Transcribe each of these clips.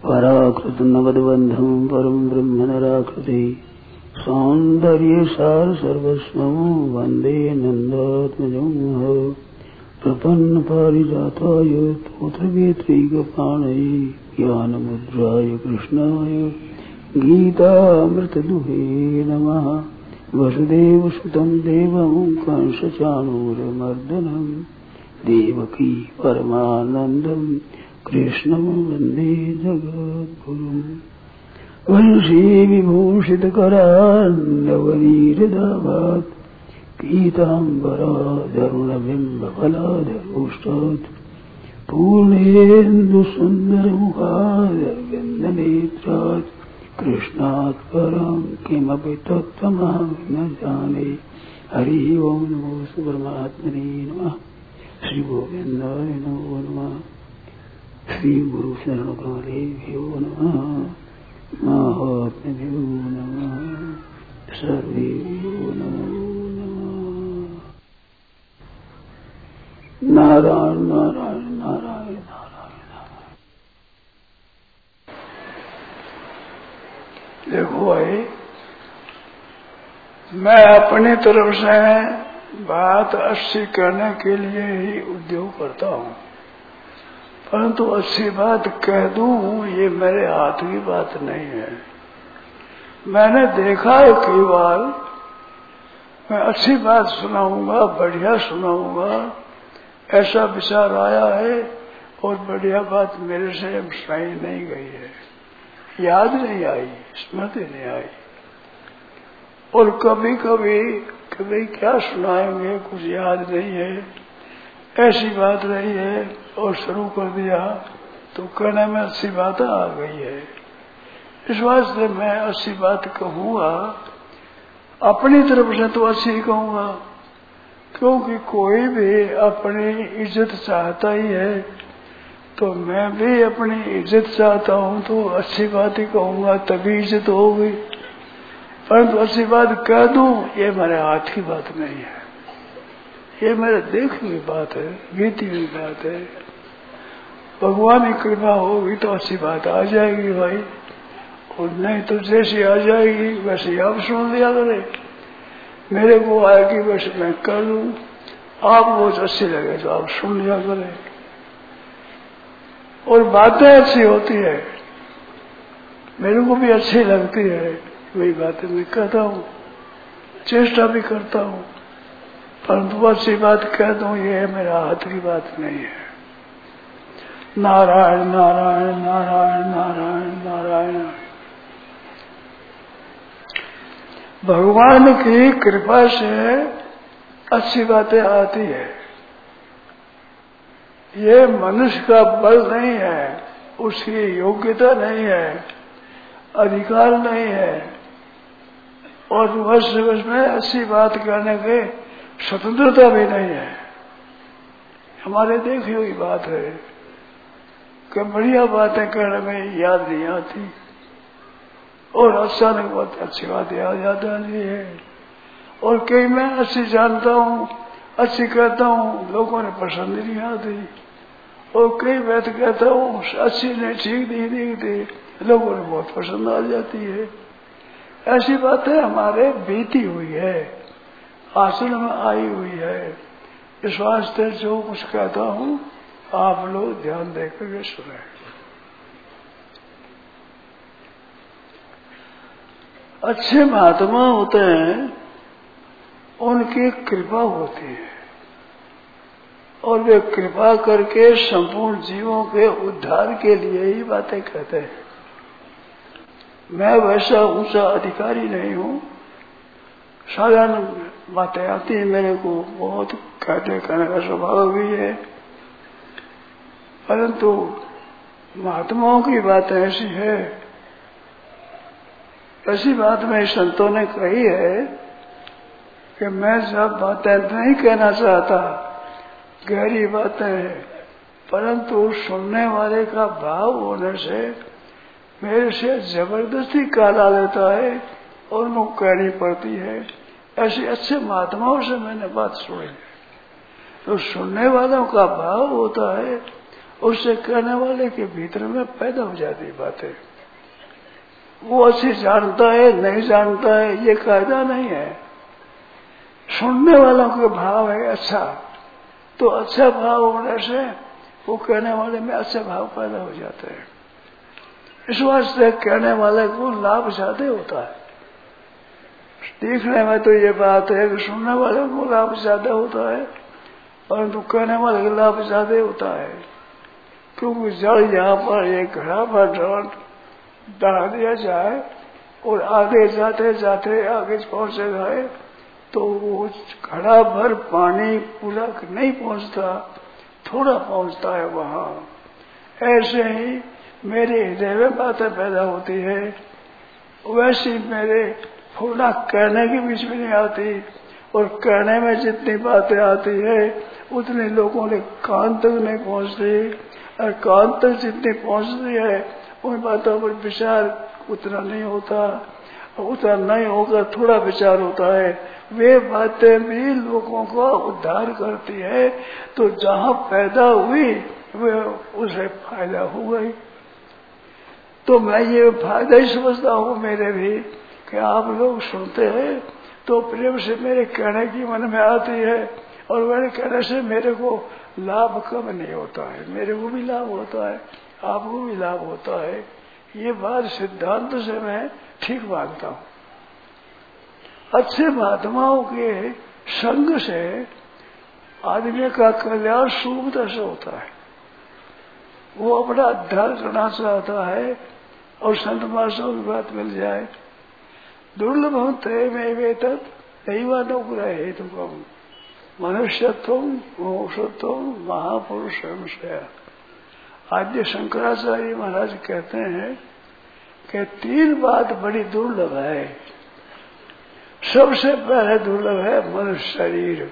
पराकृत नवद्बन्धं परं ब्रह्म नराकृति सौन्दर्यसार सर्वस्वं वन्दे नन्दात्मजं प्रपन्न पारिजाताय स्तोत्रवेत्रैकपाणये ज्ञानमुद्राय कृष्णाय गीतामृतदुहे नमः। वसुदेवसुतं देवं कंसचाणूरमर्दनं देवकी परमानन्दं कृष्णं वन्दे जगद्गुरुम्। वंशी विभूषितकरान्नवनीरदाभात् पीताम्बराधरुणबिम्बफलाधरोष्टात् पूर्णेन्दुसुन्दरमुखादरविन्दनेत्रात् कृष्णात् परं किमपि तत्त्वमहं न जाने। हरि ओं नमो परमात्मने नमः। श्री गोविन्दाय नमो नमः। श्री गुरु शरण कमलेभ्यो नमः। महात्म्यो नमः। सर्वेभ्यो नमो नमः। नारायण नारायण नारायण नारायण। देखो भाई, मैं अपनी तरफ से बात अच्छी करने के लिए ही उद्योग करता हूँ, परंतु अच्छी बात कह दूं ये मेरे हाथ की बात नहीं है। मैंने देखा है कई बार, मैं अच्छी बात सुनाऊंगा, बढ़िया सुनाऊंगा, ऐसा विचार आया है और बढ़िया बात मेरे से सुनाई नहीं गई है, याद नहीं आई, स्मृति नहीं आई। और कभी कभी क्या सुनाएंगे, कुछ याद नहीं है, ऐसी बात रही है और शुरू कर दिया तो कहने में अच्छी बात आ गई है। इस वास्ते मैं अच्छी बात कहूँगा, अपनी तरफ से तो अच्छी ही कहूँगा, क्योंकि कोई भी अपनी इज्जत चाहता ही है, तो मैं भी अपनी इज्जत चाहता हूँ तो अच्छी बात ही कहूँगा, तभी इज्जत होगी। परंतु अच्छी बात कह दूं ये मेरे हाथ की बात नहीं है, ये मेरे देखी हुई बात है, बीती हुई बात है। भगवान की कृपा होगी तो अच्छी बात आ जाएगी भाई, और नहीं तो जैसी आ जाएगी वैसे आप सुन लिया करे। मेरे को आएगी वैसे मैं कर लूं, आपको अच्छी लगे तो आप सुन लिया करे। और बातें अच्छी होती है, मेरे को भी अच्छी लगती है, वही बातें मैं कहता हूँ, चेष्टा भी करता हूँ, परंतु अच्छी बात कह दूं ये मेरा हाथ की बात नहीं है। नारायण नारायण नारायण नारायण नारायण। भगवान की कृपा से अच्छी बातें आती है। ये मनुष्य का बल नहीं है, उसकी योग्यता नहीं है, अधिकार नहीं है, और वर्ष में अच्छी बात करने के स्वतंत्रता भी नहीं है। हमारे देखी हुई बात है कि बढ़िया बातें करने में याद नहीं आती और अचानक बहुत अच्छी बात याद आती है। और कई मैं अच्छी जानता हूँ, अच्छी कहता हूँ, लोगों ने पसंद नहीं आती, और कई बात कहता हूँ अच्छी नहीं, ठीक नहीं दिखती, लोगों ने बहुत पसंद आ जाती है। ऐसी बातें हमारे बीती हुई है, आसन में आई हुई है। इस वास्ते जो कुछ कहता हूँ आप लोग ध्यान देकर के सुने। अच्छे महात्मा होते हैं, उनकी कृपा होती है, और वे कृपा करके संपूर्ण जीवों के उद्धार के लिए ही बातें कहते हैं। मैं वैसा ऊंचा अधिकारी नहीं हूँ, साधारण बातें आती है मेरे को, बहुत कहने का स्वभाव भी है, परंतु महात्माओं की बात ऐसी है। ऐसी बात में संतों ने कही है कि मैं सब बातें नहीं कहना चाहता, गहरी बातें हैं, परंतु सुनने वाले का भाव होने से मेरे से जबरदस्ती काला लेता है और उनको कहनी पड़ती है। ऐसे अच्छे महात्माओं से मैंने बात सुनी, तो सुनने वालों का भाव होता है उससे कहने वाले के भीतर में पैदा हो जाती बातें। वो अच्छी जानता है नहीं जानता है ये कायदा नहीं है। सुनने वालों के भाव है अच्छा, तो अच्छा भाव होने से वो कहने वाले में अच्छे भाव पैदा हो जाते हैं। इस वास्ते कहने वाले को लाभ ज्यादा होता है। देखने में तो ये बात है कि सुनने वाले को लाभ ज्यादा होता है, परंतु कहने वाले का लाभ ज्यादा होता है। क्योंकि जड़ यहाँ पर एक घड़ा पर डाल दिया जाए और आगे जाते जाते आगे पहुंचे गए तो वो घड़ा भर पानी पूरा नहीं पहुंचता, थोड़ा पहुंचता है वहां। ऐसे ही मेरे हृदय में बातें पैदा होती है, वैसी मेरे थोड़ा कहने की बीच में नहीं आती, और कहने में जितनी बातें आती है उतने लोगों ने कान तक नहीं पहुंचती, और कान तक जितनी पहुंचती है उन बातों पर विचार उतना नहीं होता, उतना नहीं होकर थोड़ा विचार होता है। वे बातें भी लोगों को उद्धार करती है, तो जहाँ पैदा हुई वे उसे फायदा हो गई। तो मैं ये फायदा ही समझता हूँ मेरे भी कि आप लोग सुनते हैं तो प्रेम से मेरे कहने की मन में आती है, और मेरे कहने से मेरे को लाभ कम नहीं होता है, मेरे को भी लाभ होता है, आपको भी लाभ होता है। ये बात सिद्धांत से मैं ठीक मानता हूँ। अच्छे महात्माओं के संग से आदमी का कल्याण सुविधा से होता है। वो अपना अध्ययन करना चाहता है और संत महात्माओं की बात मिल जाए। दुर्लभ होते में वेतत दैवानुग्रह हेतु मनुष्यत्व मोक्षत्व महापुरुष से। आद्य शंकराचार्य महाराज कहते हैं कि 3 बात बड़ी दुर्लभ है। सबसे पहले दुर्लभ है मनुष्य शरीर,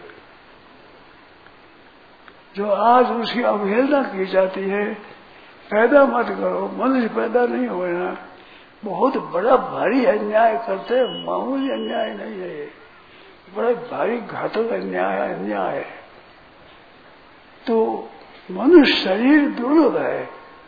जो आज उसकी अवहेलना की जाती है। पैदा मत करो, मनुष्य पैदा नहीं होना, बहुत बड़ा भारी अन्याय करते, मामूली अन्याय नहीं है ये, बड़ा भारी घातक अन्याय है। तो मनुष्य शरीर दुर्लभ है।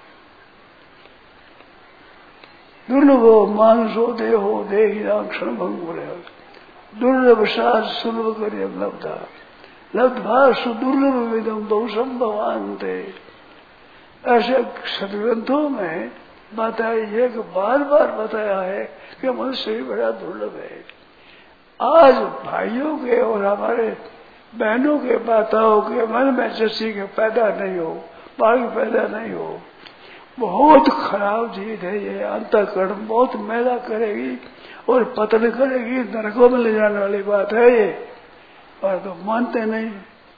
दुर्लभो मानुषो देहो देहिना क्षण भंगुर। दुर्लभ सार सुलभ कर लब्धा लब्धा सुदुर्लभ विदम बहु भवान्ते। ऐसे सदग्रंथों में बताया है कि बार बार बताया है कि मनुष्य ही बड़ा दुर्लभ है। आज भाइयों के और हमारे बहनों के माताओं के मन में जैसी के पैदा नहीं हो, बाल पैदा नहीं हो, बहुत खराब चीज है ये। अंतःकरण बहुत मैला करेगी और पतन करेगी, नरकों में ले जाने वाली बात है ये, और तो मानते नहीं।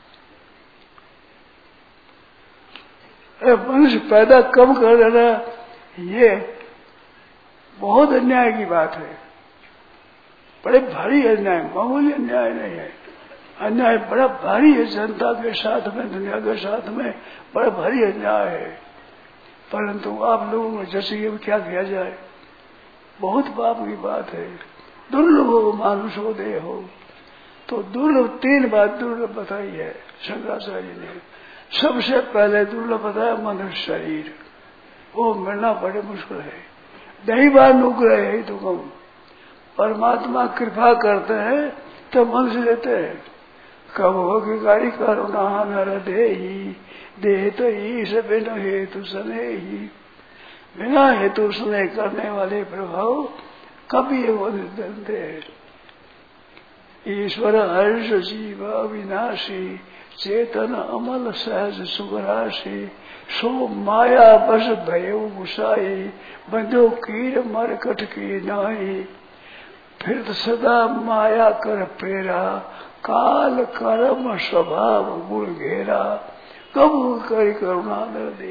मनुष्य पैदा कम कर देना ये बहुत अन्याय की बात है, बड़े भारी अन्याय, मामूली अन्याय नहीं है। अन्याय बड़ा भारी है, जनता के साथ में, दुनिया के साथ में बड़ा भारी अन्याय है। परंतु आप लोगों में जैसे ये क्या किया जाए, बहुत पाप की बात है। दुर्लभ हो मानुष हो दे हो, तो दुर्लभ 3 बात दुर्लभ बताई है शंकराचार्य ने। सबसे पहले दुर्लभ बताया मनुष्य शरीर, वो मिलना बड़े मुश्किल है। दैवानुग्रह है तो कम, परमात्मा कृपा करते हैं तो मनुष्य देते हैं। कब होगी गाड़ी करुणा नर दे तो ईश बिना हेतु सने ही। बिना हेतु सने करने वाले प्रभाव कभी वो देते हैं। ईश्वर हर्ष जीव अविनाशी चेतन अमल सहज सुखराशि। सो माया बस भयो गुसाई बंधो कीर मरकट की नाई। फिर तो सदा माया कर प्रेरा काल कर्म स्वभाव गुण घेरा। कब कर करुणा न दे।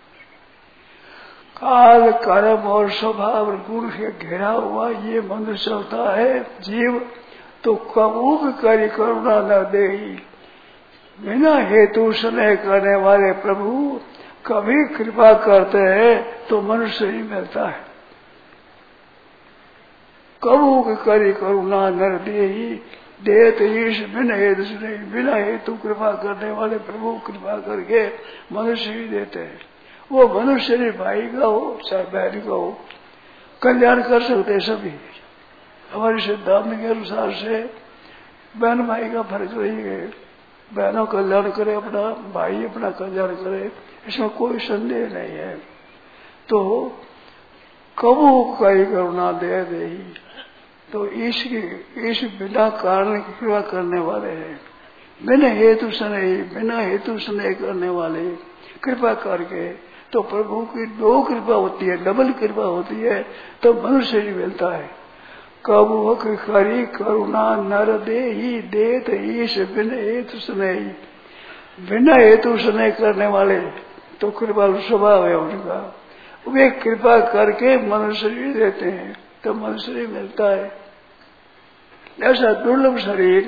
काल कर्म और स्वभाव गुण से घेरा हुआ ये मनुष्य होता है जीव, तो कबूल करी करुणा न दे। बिना हेतु स्नेह करने वाले प्रभु कभी कृपा करते हैं तो मनुष्य ही मिलता है। कबूल करी करुणा नर दे, देत ईश बिना हेतु सुने, बिना हेतु कृपा करने वाले प्रभु कृपा करके मनुष्य ही देते हैं। वो मनुष्य नहीं, भाई का हो चाहे बहन का हो, कल्याण कर सकते सभी। हमारे सिद्धांत के अनुसार से बहन भाई का फर्क नहीं है, बहनों कल्याण करे अपना, भाई अपना कल्याण करे, इसमें कोई संदेह नहीं है। तो कबू कई करुणा दे दे, तो ईश बिना कारण की कृपा करने वाले हैं, बिना हेतु स्नेह, बिना हेतु स्नेह करने वाले कृपा करके। तो प्रभु की दो कृपा होती है, डबल कृपा होती है, तो मनुष्य ही मिलता है। कबू खरी करुणा नर दे ही देत ईश बिना हेतु स्नेह, बिना हेतु स्नेह करने वाले तो कृपालु स्वभाव है उनका, वे कृपा करके मनुष्य ही देते हैं, तो मनुष्य ही मिलता है। ऐसा दुर्लभ शरीर,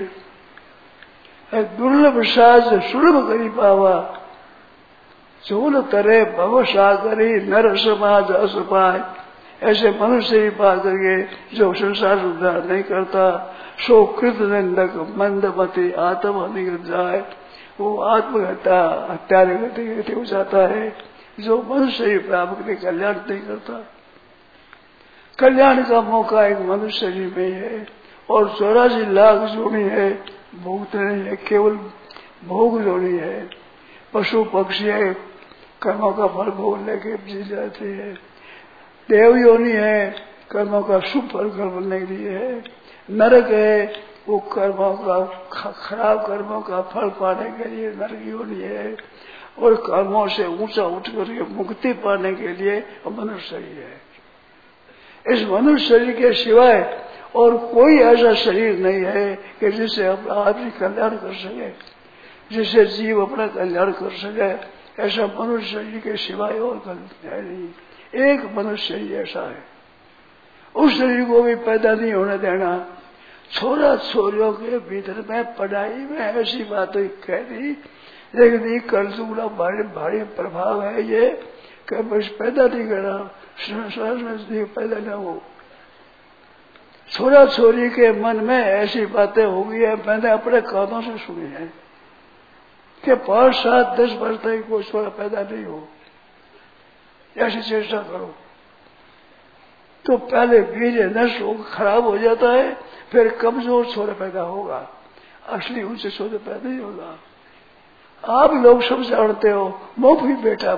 दुर्लभ साज सुलभ करी पावा, चूल तरे भव सागरी नर समाज अस पाए। ऐसे मनुष्य ही पा करके जो संसार उद्धार नहीं करता, सो कृत निंदक मंदमती आत्म निगत जाए, वो आत्महत्या हत्यारे गति हो जाता है। जो मनुष्य ही प्राप्त करके कल्याण नहीं करता, कल्याण का मौका एक मनुष्य ही में है। और 84 लाख जोड़ी है, भोग नहीं है, केवल भोग जोड़ी है। पशु पक्षी है, कर्मों का फल भोग लेके जी जाते हैं। देव योनि है, कर्मों का शुभ फल करने के लिए है। नरक है, वो कर्मों का खराब कर्मों का फल पाने के लिए नरक योनि है। और कर्मों से ऊंचा उठ करके मुक्ति पाने के लिए मनुष्य ही है। इस मनुष्य शरीर के सिवाय और कोई ऐसा शरीर नहीं है कि जिससे आदमी कल्याण कर सके, जिससे जीव अपना कल्याण कर सके। ऐसा मनुष्य शरीर के सिवाय और है नहीं, एक मनुष्य ही ऐसा है। उस शरीर को भी पैदा नहीं होने देना। छोरा छोरियों के भीतर में पढ़ाई में ऐसी बातें कह दी, लेकिन कलजुगला भारी प्रभाव है ये कि बस पैदा नहीं करना, संसार में पैदा न हो। छोरा छोरी के मन में ऐसी बातें हो गई है, मैंने अपने कानों से सुनी है कि 5, 7, 10 वर्ष तक कोई छोरा पैदा नहीं हो। ऐसी चेष्टा करो तो पहले बीज नष्ट हो खराब हो जाता है, फिर कमजोर छोरा पैदा होगा, असली ऊंचे छोरे पैदा नहीं होगा। आप लोग सब जानते हो, मोह भी बेटा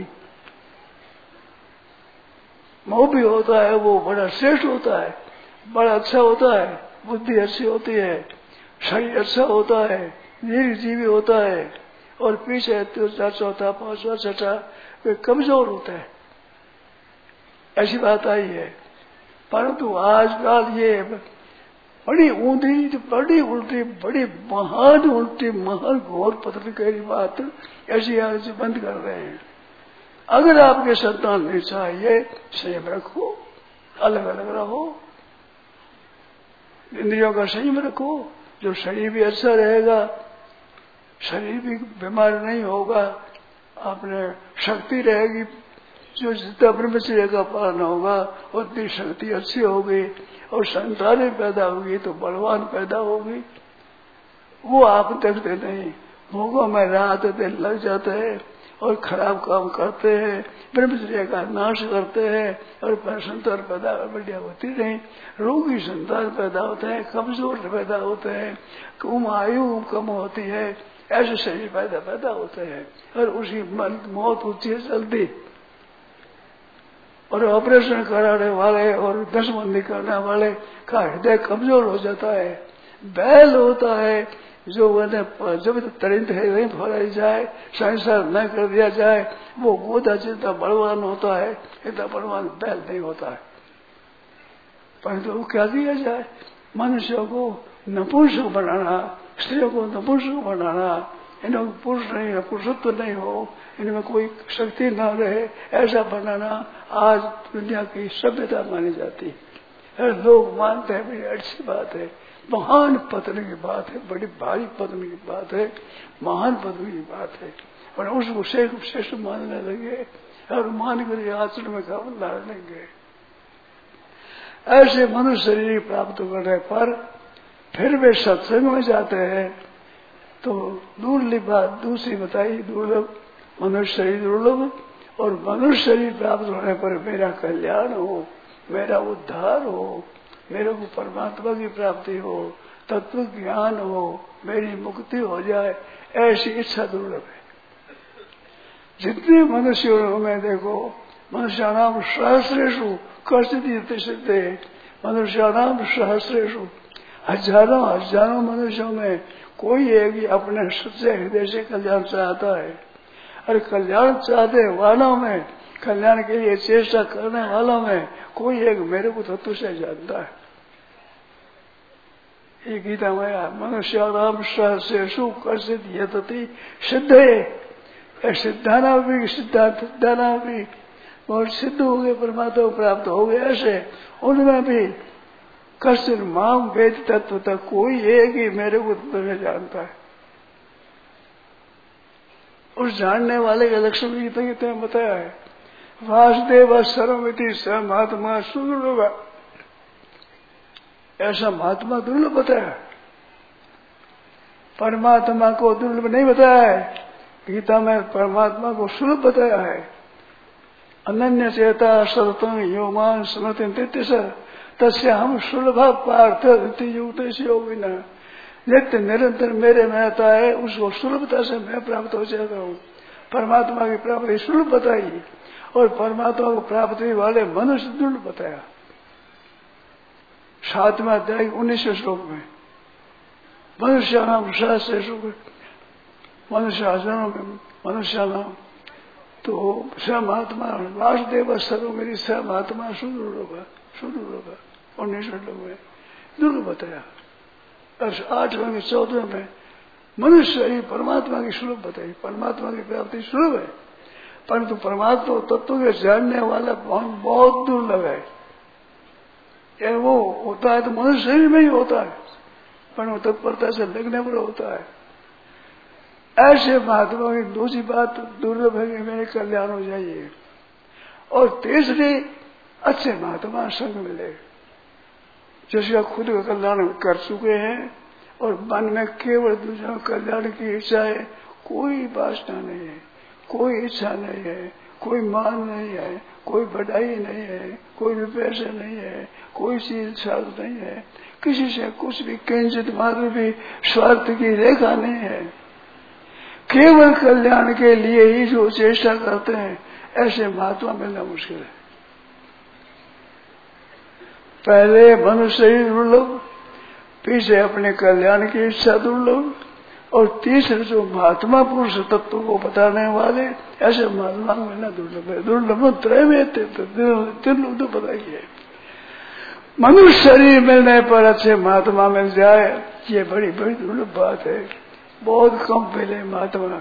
मोह भी होता है, वो बड़ा श्रेष्ठ होता है, बड़ा अच्छा होता है, बुद्धि अच्छी होती है, शरीर अच्छा होता है, निर्जीवी होता है। और पीछे 3, 4, 5, 6 वे कमजोर होते हैं। ऐसी बात आई है। परंतु आजकल ये बड़ी ऊंधी, बड़ी उल्टी, बड़ी महान उल्टी, महान घोर पत्रिका बात ऐसी आज बंद कर रहे हैं। अगर आपके संतान नहीं चाहिए, संयम रखो, अलग अलग रहो, इंद्रियों का संयम रखो, जो शरीर भी अच्छा रहेगा, शरीर भी बीमार नहीं होगा, आपने शक्ति रहेगी, जो जितना ब्रह्मचर्य का पालन होगा उतनी शक्ति अच्छी होगी, और संतानें पैदा होगी तो बलवान पैदा होगी। वो आप देखते नहीं, भोगों में रात दिन लग जाते हैं और खराब काम करते हैं, ब्रह्मचर्य का नाश करते हैं, और संतान पैदा बढ़िया होती नहीं, रोगी संतान पैदा होते हैं, कमजोर पैदा होते हैं, आयु कम होती है, ऐसे शरीर पैदा होते हैं, और उसकी मौत होती है जल्दी। और ऑपरेशन कराने वाले और दसबंदी करने वाले का हृदय कमजोर हो जाता है, बैल होता है जो जब तुरंत नहीं फैलाई जाए, संसार न कर दिया जाए, वो गोदा जितना बलवान होता है, इतना बलवान बैल नहीं होता है। परंतु वो क्या किया जाए, मनुष्यों को नपुंसक बनाना, स्त्रियों को नपुंसक बनाना, इनमें पुरुष नहीं है, पुरुषत्व नहीं हो, इनमें कोई शक्ति न रहे, ऐसा बनाना आज दुनिया की सभ्यता मानी जाती है। लोग मानते हैं बड़ी अच्छी बात है, महान पत्नी की बात है, बड़ी भारी पत्नी की बात है, महान पत्नी की बात है, और उसको श्रेष्ठ मानने लगे और मान कर आचरण में काम ला लेंगे। ऐसे मनुष्य शरीर प्राप्त करने पर फिर वे सत्संग में जाते हैं तो दूसरी बात दूसरी बताई, दुर्लभ मनुष्य शरीर दुर्लभ, और मनुष्य शरीर प्राप्त होने पर मेरा कल्याण हो, मेरा उद्धार हो, मेरे को परमात्मा की प्राप्ति हो, तत्व ज्ञान हो, मेरी मुक्ति हो जाए, ऐसी इच्छा दुर्लभ है। जितने मनुष्यों में देखो, मनुष्याणाम सहस्रेषु कश्चित् सिद्धे, मनुष्याणाम सहस्रेषु, हजारों मनुष्यों में कोई एक अपने सच्चे हृदय से कल्याण चाहता है। और कल्याण चाहते वालों में, कल्याण के लिए चेष्टा करने वालों में कोई एक मेरे को तत्व से जानता है। ये गीता में मनुष्याणाम सहस्रेषु कश्चित् यतति सिद्धे, सिद्धाना भी सिद्धाना भी बहुत सिद्ध हो गए, परमात्मा प्राप्त हो गए, ऐसे उनमें भी कश्चित् माम वेद तत्व तक कोई एक ही मेरे को तत्व से जानता है। उस जानने वाले का लक्षण गीता गीता में बताया है, वासुदेव सर्वमिति स महात्मा सुदुर्लभ, ऐसा महात्मा दुर्लभ बताया, परमात्मा को दुर्लभ नहीं बताया है। गीता में परमात्मा को सुलभ बताया है। अनन्य चेता सततं योमान स्मृति तस्य हम सुलभ पार्थ युक्त योगिना, नित्य निरंतर मेरे में आता है, उसको सुलभता से मैं प्राप्त हो जाता हूँ। परमात्मा की प्राप्ति सुलभ बताई, और परमात्मा को प्राप्ति वाले मनुष्य दुर्लभ बताया। 7वें अध्याय 19वें श्लोक में मनुष्याणाम सहस्रेषु, मनुष्याणाम तो स महात्मा वासुदेव सर्व मेरी स महात्मा सुदुर्लभ 19वें श्लोक में दुर्लभ बताया। और 8वें में 14वें में मनुष्य ही परमात्मा की सुलभ बताई। परमात्मा की प्राप्ति सुलभ है, परंतु परमात्मा तत्व के जानने वाला बहुत दुर्लभ है। ये वो होता है तो मनुष्य शरीर में ही होता है, पर वो तत्परता से लगने पर होता है। ऐसे महात्मा की दूसरी बात दुर्लभ है कि मेरे कल्याण हो जाइए, और तीसरी अच्छे महात्मा संग मिले, जिसका खुद का कल्याण कर चुके हैं और मन में केवल दूसरों कल्याण की इच्छा है, कोई वासना नहीं है, कोई इच्छा नहीं है, कोई मान नहीं है, कोई बढ़ाई नहीं है, कोई पैसे नहीं है, कोई चीज स्वार्थ नहीं है, किसी से कुछ भी किंचित मात्र भी स्वार्थ की रेखा नहीं है, केवल कल्याण के लिए ही जो चेष्टा करते हैं, ऐसे महात्मा मिलना मुश्किल है। पहले मनुष्य ही दुर्लभ, पीछे अपने कल्याण की इच्छा दुर्लभ, और तीसरे जो महात्मा पुरुष तत्व को बताने वाले ऐसे महात्मा मिलना दुर्लभ है। दुर्लभ त्रय में तीन तो बताइए। मनुष्य शरीर मिलने पर अच्छे महात्मा मिल जाए, ये बड़ी बड़ी दुर्लभ बात है, बहुत कम मिले महात्मा।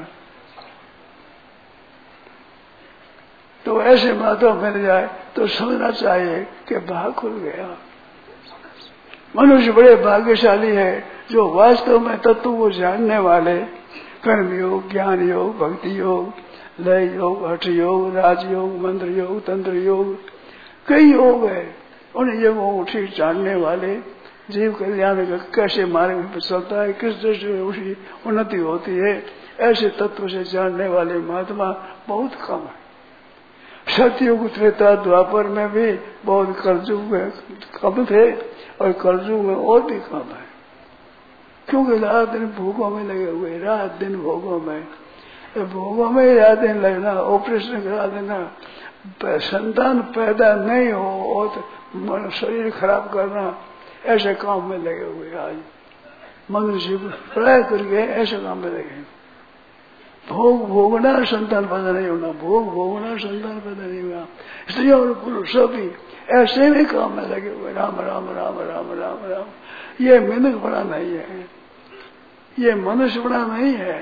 तो ऐसे महात्मा मिल जाए तो समझना चाहिए कि भाग खुल गया। मनुष्य बड़े भाग्यशाली है जो वास्तव में तत्व को जानने वाले, कर्म योग, ज्ञान योग, भक्ति योग, लय योग, हठ योग, राजयोग, मंत्र योग, तंत्र योग, कई योग है। उन योगों को ठीक जानने वाले, जीव कल्याण का कैसे मार्ग में चलता है, किस दृष्टि में उसकी उन्नति होती है, ऐसे तत्व से जानने वाले महात्मा बहुत कम है। सतयुग, त्रेता, द्वापर में भी बहुत, कलयुग में कम थे और कलयुग में और भी कम है, क्योंकि रात दिन भोगों में लगे हुए, रात दिन भोगों में, भोगों में रात दिन लगना, ऑपरेशन करा देना, संतान पैदा नहीं हो और शरीर खराब करना, ऐसे काम में लगे हुए आज मनुष्य पढ़ाई करके ऐसे काम में लगे। भोग भोगना, संतान पैदा नहीं होना, भोग भोगना, संतान पैदा नहीं होना, स्त्री और पुरुष सभी ऐसे भी काम में लगे हुए, राम राम राम राम राम राम। ये मिनक बड़ा नहीं है, ये मनुष्य बड़ा नहीं है।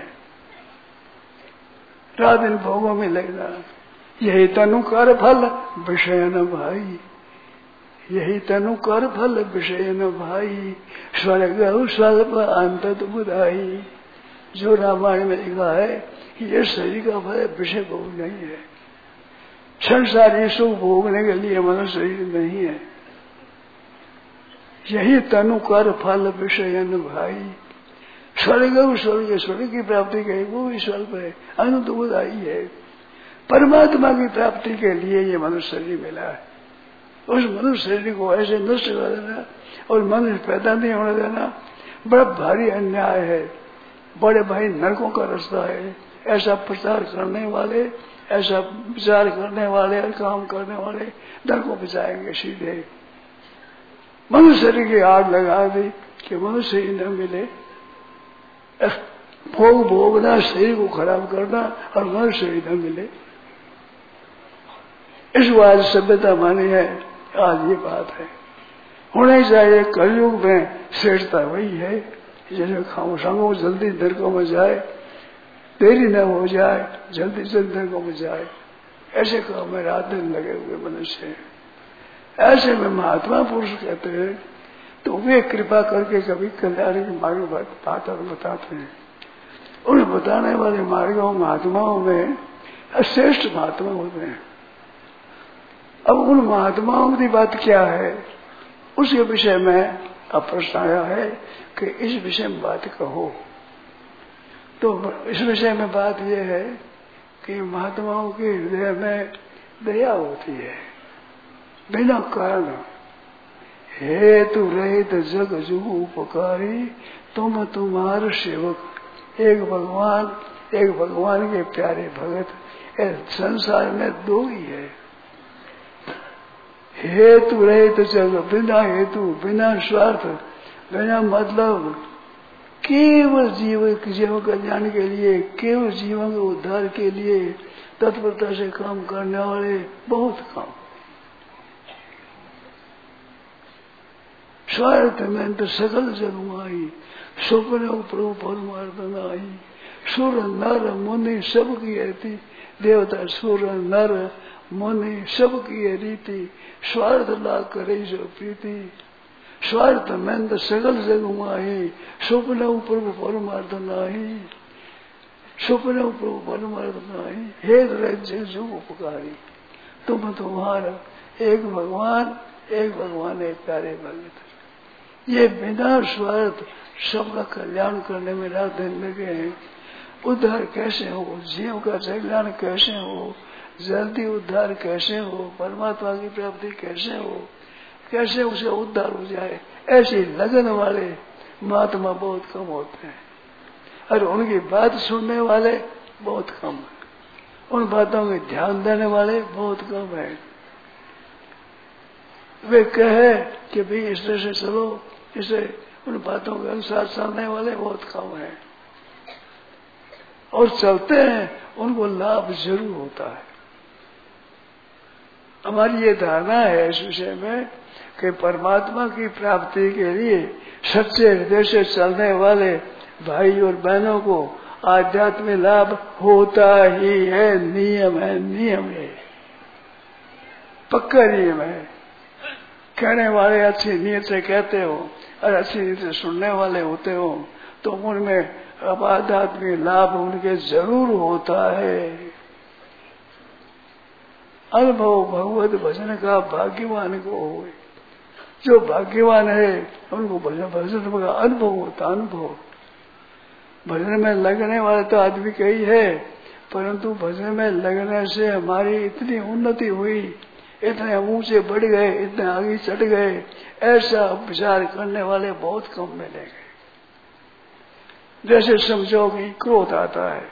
रात दिन भोगों में लगना, यही तनु कर फल विषय न भाई, यही तनु कर फल विषय न भाई, स्वर्ग स्वल्प अंत बुधाई। जो रामायण में लिखा है ये शरीर का फल विषय भोग नहीं है, संसारी सुख भोगने के लिए मनुष्य शरीर नहीं है। यही तनु कर फल विषय भाई। स्वर्ग की प्राप्ति के वो भी स्वल्प है, अनुदायी है। परमात्मा की प्राप्ति के लिए ये मनुष्य शरीर मिला है। उस मनुष्य शरीर को ऐसे नष्ट कर देना और मनुष्य पैदा नहीं होने देना बड़ा भारी अन्याय है। बड़े भाई नरकों का रास्ता है। ऐसा प्रचार करने वाले, ऐसा विचार करने वाले और काम करने वाले नरकों में जाएंगे सीधे। मनुष्य शरीर की आग लगा दी कि मनुष्य ही न मिले, भोग भोगना, शरीर को खराब करना और मनुष्य ही न मिले। इस बात सभ्यता मानी है। आज ये बात है, होना ही चाहिए। कलयुग में श्रेष्ठता वही है। जैसे खामोशांगों जल्दी नरकों में जाए, देरी न हो जाए, जल्दी जल्दी नरकों में जाए, ऐसे काम में रात दिन लगे हुए मनुष्य हैं। ऐसे में महात्मा पुरुष कहते हैं तो वे कृपा करके कभी कल्याण के मार्ग बात बताते हैं। उन्हें बताने वाले मार्गों महात्माओं में श्रेष्ठ महात्मा होते हैं। अब उन महात्माओं की बात क्या है, उसके विषय में अब प्रश्न आया है कि इस विषय में बात कहो। तो इस विषय में बात यह है कि महात्माओं के हृदय में दया होती है बिना कारण। हेतु रहित जग जुग उपकारी, तुम तुम्हारे सेवक। एक भगवान के प्यारे भगत। संसार में दो ही है। हेतु रहित जग, बिना हेतु, बिना स्वार्थ, बिना मतलब, केवल जीव कल्याण के लिए, केवल जीवन के उद्धार के लिए तत्परता से काम करने वाले बहुत कम। स्वार्थ में तो सकल जगमाई, स्वप्न प्रभु परमार्थ आई। सुर नर मुनि सबकी रहती, देवता सुर नर मुनि सबकी रीति। स्वार्थ लाग करे जो प्रीति, स्वार्थ में तो सकल जगमाई। स्वप्न प्रभु परमार्थ नाही, स्वप्न प्रभु परमार्थ नाही। हे जो उपकारी, तुम तुम्हारा एक भगवान एक प्यारे भगत। ये बिना स्वार्थ सबका कल्याण करने में रात दिन लगे हैं। उद्धार कैसे हो, जीव का कल्याण कैसे हो, जल्दी उद्धार कैसे हो, परमात्मा की प्राप्ति कैसे हो, कैसे उसे उद्धार हो जाए, ऐसी लगन वाले महात्मा बहुत कम होते हैं और उनकी बात सुनने वाले बहुत कम है। उन बातों में ध्यान देने वाले बहुत कम है। वे कहे कि भाई इस तरह से चलो, इसे उन बातों के अनुसार चलने वाले बहुत कम है और चलते हैं, उनको लाभ जरूर होता है। हमारी ये धारणा है इस विषय में कि परमात्मा की प्राप्ति के लिए सच्चे हृदय से चलने वाले भाई और बहनों को आध्यात्मिक लाभ होता ही है। नियम है, पक्का नियम है। कहने वाले अच्छी नीयत से कहते हो और अच्छी नीयत से सुनने वाले होते हो तो उनमें अब आध्यात्मिक लाभ उनके जरूर होता है। अनुभव भगवत भजन का भाग्यवान को हो। जो भाग्यवान है उनको भजन का अनुभव होता। अनुभव भजन में लगने वाले तो आदमी कई है, परंतु भजन में लगने से हमारी इतनी उन्नति हुई, इतने ऊंचे बढ़ गए, इतने आगे चढ़ गए, ऐसा विचार करने वाले बहुत कम मिलेंगे। जैसे समझो कि क्रोध आता है।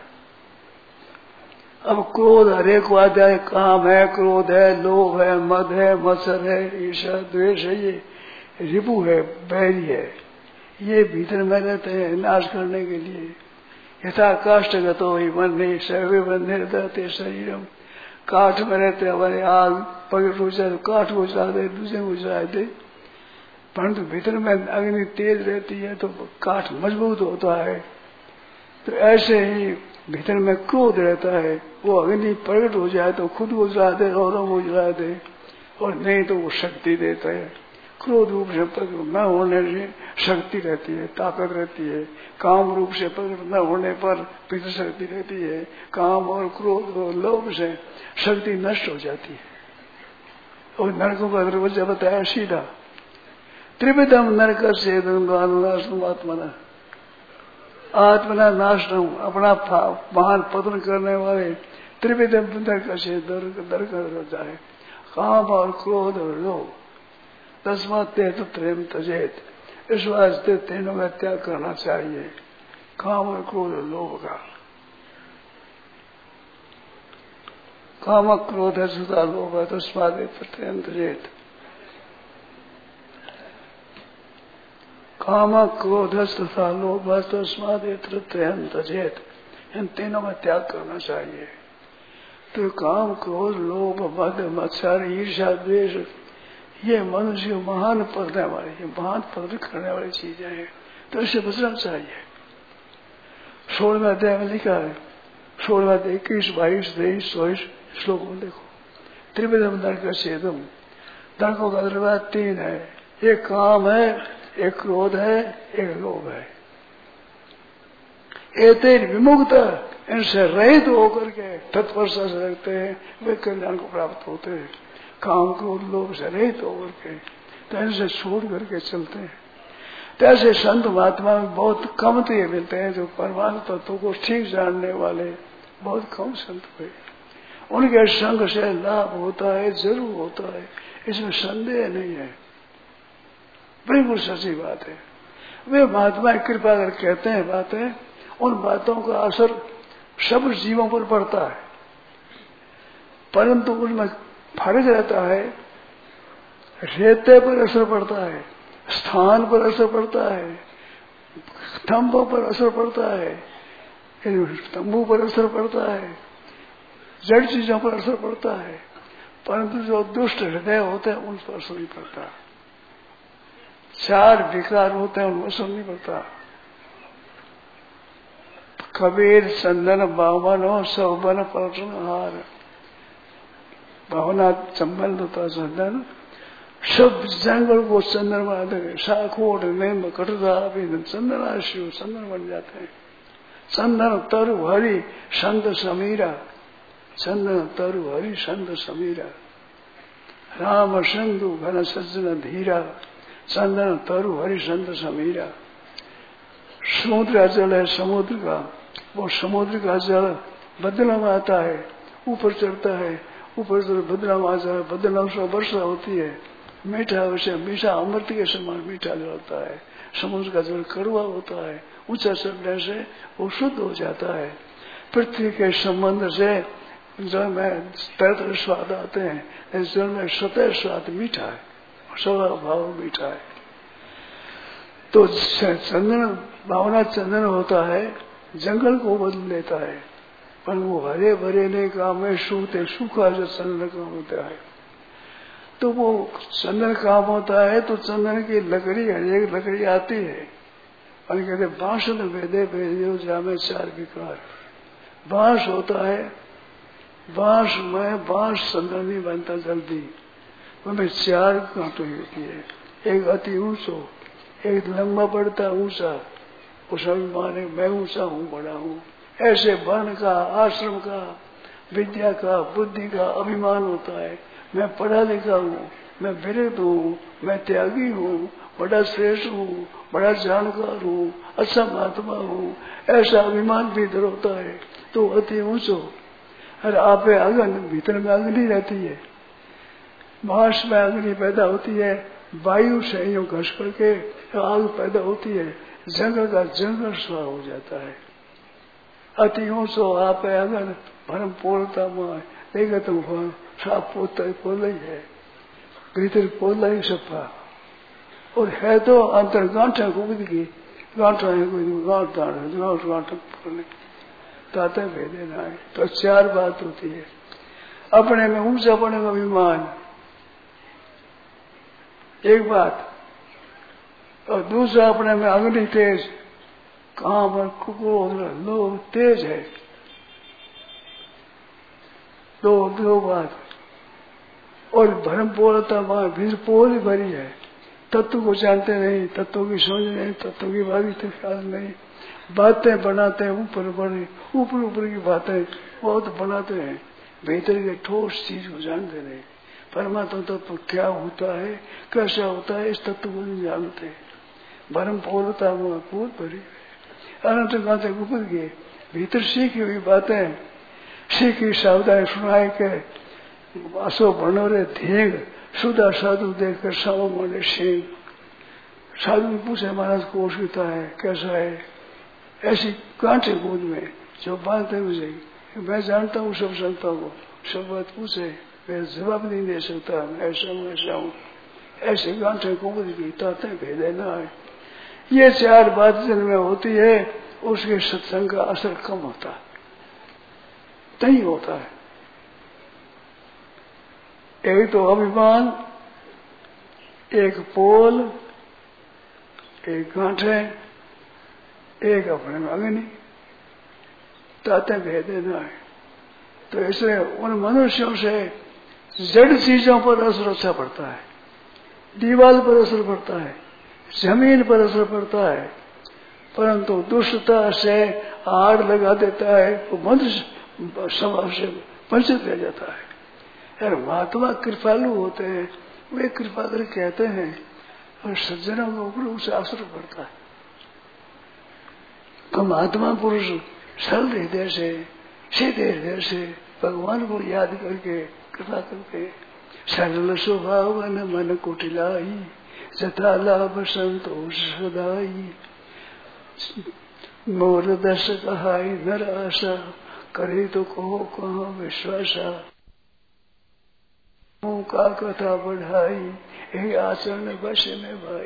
अब क्रोध हरेक को आता है। काम है, क्रोध है, लोभ है, मद है, मत्सर है, ईर्ष्या द्वेष है, ये रिपु है, बैरी है। ये भीतर में रहते हैं नाश करने के लिए। यथा काष्ठ गतो ही बंधे सर्वे बंधे रहते शरीरम। काठ में रहते हमारे आग पकड़ हो जाए, काठ को जला दे, दूसरे को जला दे, परंतु भीतर में अग्नि तेज रहती है तो काठ मजबूत होता है। तो ऐसे ही भीतर में क्रोध रहता है, वो अग्नि प्रकट हो जाए तो खुद को जला दे, औरों को जला दे, और नहीं तो वो शक्ति देता है। क्रोध रूप से प्रकट न होने से शक्ति रहती है, ताकत रहती है। काम रूप से प्रकट न होने पर भीतर शक्ति रहती है। काम और क्रोध और लोभ से शक्ति नष्ट हो जाती है। और नरकों का दरवाजा बताया सीधा। त्रिविधम नरक से आत्मना नाशनम, अपना महान पतन करने वाले त्रिविधम नरक से दर जाता है, काम और क्रोध और लोभ। तस्मात् तेतु त्रयम त्यजेत, इस वास्ते तीनों का त्याग करना चाहिए, काम और क्रोध और लोभ का। काम क्रोध है सुधा लोभ है, तस्मात् तेतु त्रयम त्यजेत। काम क्रोध तथा लोभ तस्मात् तेतु त्रयम त्यजेत, इन तीनों का त्याग करना चाहिए। तो काम क्रोध लोभ मद मत्सर ईर्ष्या द्वेष, ये मनुष्य महान पकड़ने वाली, ये महान पकड़ करने वाली चीजें हैं, तो इससे बचना चाहिए। 16वें अध्याय में लिखा है, 16 21 22 23 24 श्लोक में देखो, त्रिविधम नरक छेदम, नरकों का दरवाजा 3 है, एक काम है, एक क्रोध है, एक लोभ है। एते विमुक्त, इनसे रहित होकर के तत्परता से रखते हैं, वे कल्याण को प्राप्त होते हैं। काम क्रोध लोभ से रहित होकर के, तो इनसे छोड़ करके चलते हैं। तो ऐसे संत महात्मा में बहुत कम तो ये मिलते हैं जो परमात्मा तत्व को ठीक जानने वाले, बहुत कम संत हुए। उनके संग से लाभ होता है, जरूर होता है, इसमें संदेह नहीं है, बिल्कुल सच्ची बात है। वे महात्मा कृपा कर कहते हैं बातें, उन बातों का असर सब जीवों पर पड़ता है, परंतु उनमें फर्क रहता है। रेते पर असर पड़ता है, स्थान पर असर पड़ता है, स्तंभों पर असर पड़ता है, तंबू पर असर पड़ता है, जड़ चीजों पर असर पड़ता है, परंतु जो दुष्ट हृदय होते हैं उन पर असर नहीं पड़ता। 4 विकार होते हैं, उन पर असर नहीं पड़ता। कबीर चंदन बावन सौवन पलटन हार, भावना चंबल होता चंदन, सब जंगल को चंदन बना देंगे, शाखोट नीम कटुरा चंदन आशु चंदन बन जाते हैं। चंदन तरु हरि संत समीरा, चंदन तरु हरि संत समीरा, राम सिंधु घन सज्जन धीरा, चंदन तरु हरि संत समीरा। समुद्र का जल है समुद्र का, वो समुद्र का जल बदला में आता है, ऊपर चढ़ता है, ऊपर से बदनाम आ जाए, बदनाम से वर्षा होती है, मीठा वैसे मीठा अमृत के समान मीठा जल होता है। समुद्र का जल कड़वा होता है, ऊंचा चढ़ने से वो शुद्ध हो जाता है। पृथ्वी के संबंध से जल में तरह स्वाद आते हैं, इस जल में स्वतः स्वाद मीठा है, स्वभाव भाव मीठा है। तो चंदन भावना चंदन होता है, जंगल को बदल देता है, पर वो हरे भरे ने काम में सूते सूखा जो चंदन काम होता है। तो वो चंदन काम होता है तो चंदन की लकड़ी, हरेक लकड़ी आती है, और कहते बांस न वेदे वेदे जामे 4 विकार। बांस होता है, बांस में बांस चंदन नहीं बनता जल्दी, उनमें 4 कांटे होती है, एक अति ऊंचो, एक लंबा पड़ता ऊंचा, उस अभिमान है मैं ऊंचा हूँ बड़ा हूँ। ऐसे वर्ण का, आश्रम का, विद्या का, बुद्धि का अभिमान होता है, मैं पढ़ा लिखा हूँ, मैं विरक्त हूँ, मैं त्यागी हूँ, बड़ा श्रेष्ठ हूँ, बड़ा जानकार हूँ, अच्छा महात्मा हूँ, ऐसा अभिमान भी इधर होता है। तो अति ऊंचो, अरे आप अग्नि, भीतर में अग्नि रहती है, बांस में अग्नि पैदा होती है, वायु से यूं घस करके आग पैदा होती है, जंगल का जंगल स्वा हो जाता है। अति ऊंचो आप अगर भरम पोलता माए देखा तुम साफ पोता पोला ही है, भीतर पोला ही सफा, और है तो अंतर गांठा कूद की गांठा है, कोई गांठ गांठ गांठ पोले ताता भेदे ना है। तो 4 बात होती है, अपने में ऊंचा पड़ने का अभिमान एक बात, और दूसरा अपने में अग्नि तेज, काम और क्रोध लोभ तेज है, दो बात। और भ्रम पोलता वहां भीड़ पोल भरी है, तत्व को जानते नहीं, तत्व की समझ नहीं, तत्व की बात ख्याल नहीं, बातें बनाते हैं ऊपर बड़े, ऊपर ऊपर की बातें बहुत बनाते हैं, भीतर के ठोस चीज को जानते नहीं। परमात्मा तत्व क्या होता है, कैसा होता है, इस तत्व को नहीं जानते। भरम पूर्णता पूर्व भरी अनंत गाते गुप्त गए भीतर सीखी हुई बातें सीखी सावधान सुनाए के असो बनोरे धेंग सुधा साधु देखकर साव मोले सिंह। साधु ने पूछे महाराज को होता है, कैसा है, ऐसी कांटे गोद में जो बात है मुझे, मैं जानता हूँ सब संतों को, सब बात पूछे मैं जवाब नहीं दे सकता, मैं ऐसा हूँ, ऐसे गांठे गोद की ताते भेदे ना है। ये चार बात जिनमें होती है उसके सत्संग का असर कम होता है, नहीं होता है। एक तो अभिमान, एक पोल, एक गांठे, एक अपने में अग्नि, ताते भेदे ना है। तो इसलिए उन मनुष्यों से जड़ चीजों पर असर अच्छा पड़ता है, दीवार पर असर पड़ता है, जमीन पर असर पड़ता है, परंतु दुष्टता से आड़ लगा देता है, वो मनुष्य स्वभाव से वंचित रह जाता है। यार महात्मा कृपालु होते हैं, वे कृपा कर कहते हैं और सज्जनों के ऊपर उसे असर पड़ता है। तो महात्मा पुरुष सरल हृदय से सीधे हृदय से भगवान को याद करके कृपा करके सरल स्वभाव मन कुटिलाई जथा लाभ संतोष सदाई मोर दस कहाई नर आशा करे तो कहो कहाँ विश्वासा का कथा बढ़ाई यही आचरण बस में भाई।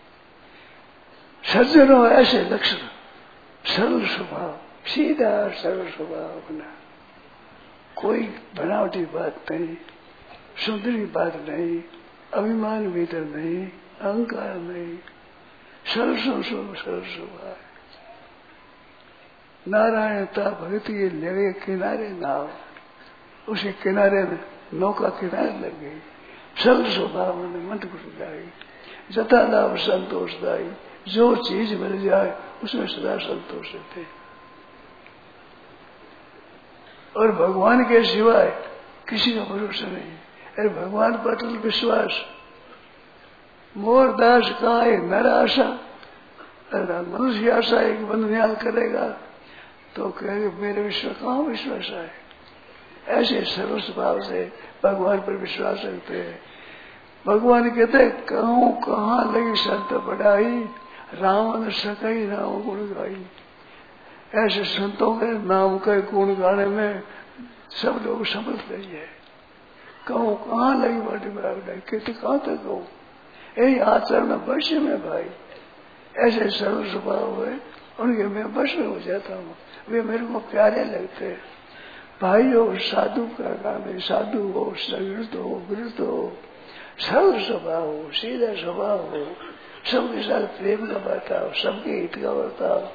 सज्जनों ऐसे लक्षण, सरल स्वभाव, सीधा सरल स्वभाव अपना, कोई बनावटी बात नहीं, सुंदरी बात नहीं, अभिमान भीतर नहीं, अहंकार नहीं, सरल स्वभाव। नारायणता भक्ति के लगे किनारे नाव, उसी किनारे नौका किनारे लग गई, सरल स्वभाव में मन को जाए, जता लाभ संतोषदायी, जो चीज मिल जाए उसमें सदा संतोष रहते। और भगवान के सिवाय किसी का भरोसा नहीं। अरे भगवान पर अटल विश्वास, मोर दास का है नर आशा, मनुष्य आशा है कि बंद न्याय करेगा, तो कहेंगे मेरे विश्वास कहाँ विश्वास है। ऐसे सर्व स्वभाव से भगवान पर विश्वास रखते हैं। भगवान कहते कहूँ कहाँ लगी संत बढ़ाई, रावण सकई राम गुण गाई। ऐसे संतों के नाम के गुण गाने में सब लोग समझ रही है। कहूँ कहाँ लगी बड़ी बढ़ाई, कहते कहाँ तक कहूँ, यही आचरण वश में भाई। ऐसे सर्व स्वभाव है, उनके मैं वश में हो जाता हूँ, वे मेरे को प्यारे लगते हैं। भाई हो साधु का काम है, साधु हो, संगृत हो, गृहस्थ हो, सरल स्वभाव हो, सीधा स्वभाव हो, सबके साथ प्रेम का बर्ताव, सबके हित का बर्ताव।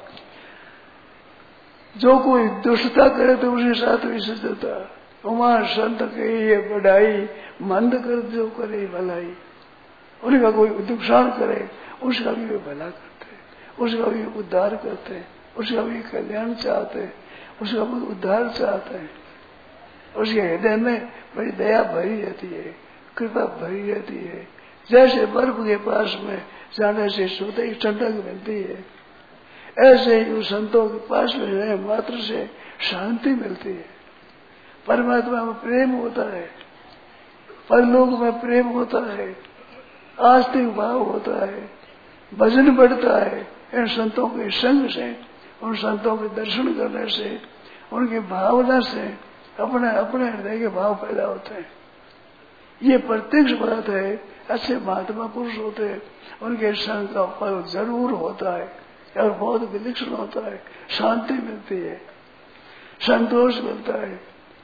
जो कोई दुष्टता करे तो उसके साथ भी सजता, उमार संत के ये बढ़ाई, मंद कर जो करे भलाई। उनका कोई नुकसान करे उसका भी वे भला करते, उसका भी उद्धार करते, उसका भी कल्याण चाहते, उसका भी उद्धार चाहते हैं। उसके हृदय में बड़ी दया भरी रहती है, कृपा भरी रहती है। जैसे बर्फ के पास में जाने से स्वतः ही ठंडक मिलती है, ऐसे ही उस संतों के पास में रहने मात्र से शांति मिलती है। परमात्मा में प्रेम होता है, परलोक में प्रेम होता है, आस्तिक भाव होता है, भजन बढ़ता है। इन संतों के संग से, उन संतों के दर्शन करने से, उनकी भावना से अपने अपने हृदय के भाव पैदा होते हैं। ये प्रत्यक्ष बात है। अच्छे महात्मा पुरुष होते हैं, उनके संग का फल जरूर होता है और बहुत विलक्षण होता है। शांति मिलती है, संतोष मिलता है।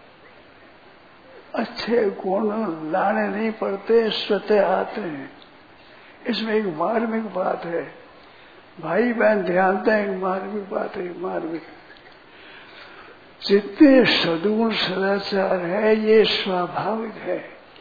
अच्छे गुण लाने नहीं पड़ते, स्वतः आते हैं। इसमें एक मार्मिक बात है, भाई बहन ध्यान दें, मार्मिक बात है। मार्मिक जितने सद्गुण सदाचार है ये स्वाभाविक है।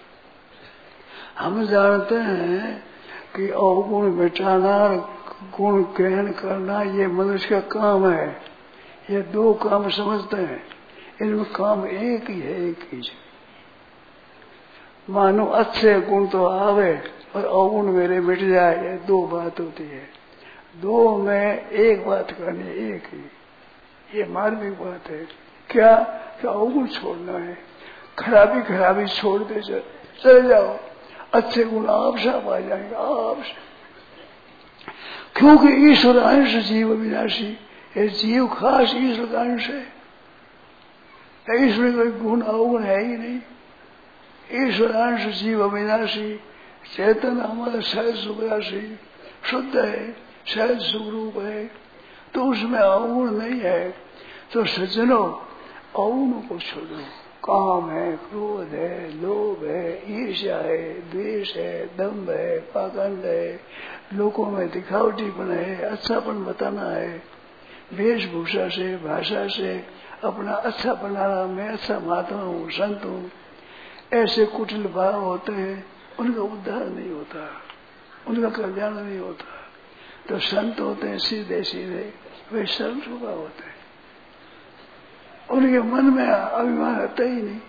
हम जानते हैं कि अवगुण मिटाना, गुण ग्रहण करना ये मनुष्य का काम है। ये दो काम समझते हैं, इनमें काम एक ही है, एक ही। मानो अच्छे गुण तो आवे और अवगुण मेरे मिट जाए, ये दो बात होती है। दो में एक बात करनी, एक ही, ये मार्मिक बात है। क्या कि अवगुण छोड़ना है, खराबी छोड़ दे, चले जाओ, अच्छे गुण आप से आ जाएंगे आप से। क्योंकि ईश्वर अंश जीव अविनाशी, ये जीव खास ईश्वर का अंश है। ईश्वर कोई गुण अवगुण है ही नहीं। ईश्वर अंश जीव अविनाशी, चेतन हमारा सहज सुखराशि, शुद्ध है, सहज सुखरूप है, तो उसमें अवगुण नहीं है। तो सज्जनों, अवगुणों को छोड़ो। काम है, क्रोध है, लोभ है, ईर्ष्या है, द्वेष है, दंभ है, पाखंड है, लोगों में दिखावटीपन है, अच्छापन बताना है, वेशभूषा से, भाषा से अपना अच्छा बनाना, मैं अच्छा महात्मा हूँ, संत हूँ, ऐसे कुटिल भाव होते हैं, उनका उद्धार नहीं होता, उनका कल्याण नहीं होता। तो संत होते हैं सीधे सीधे, वे सरल स्वभाव होते हैं, उनके मन में अभिमान आता ही नहीं।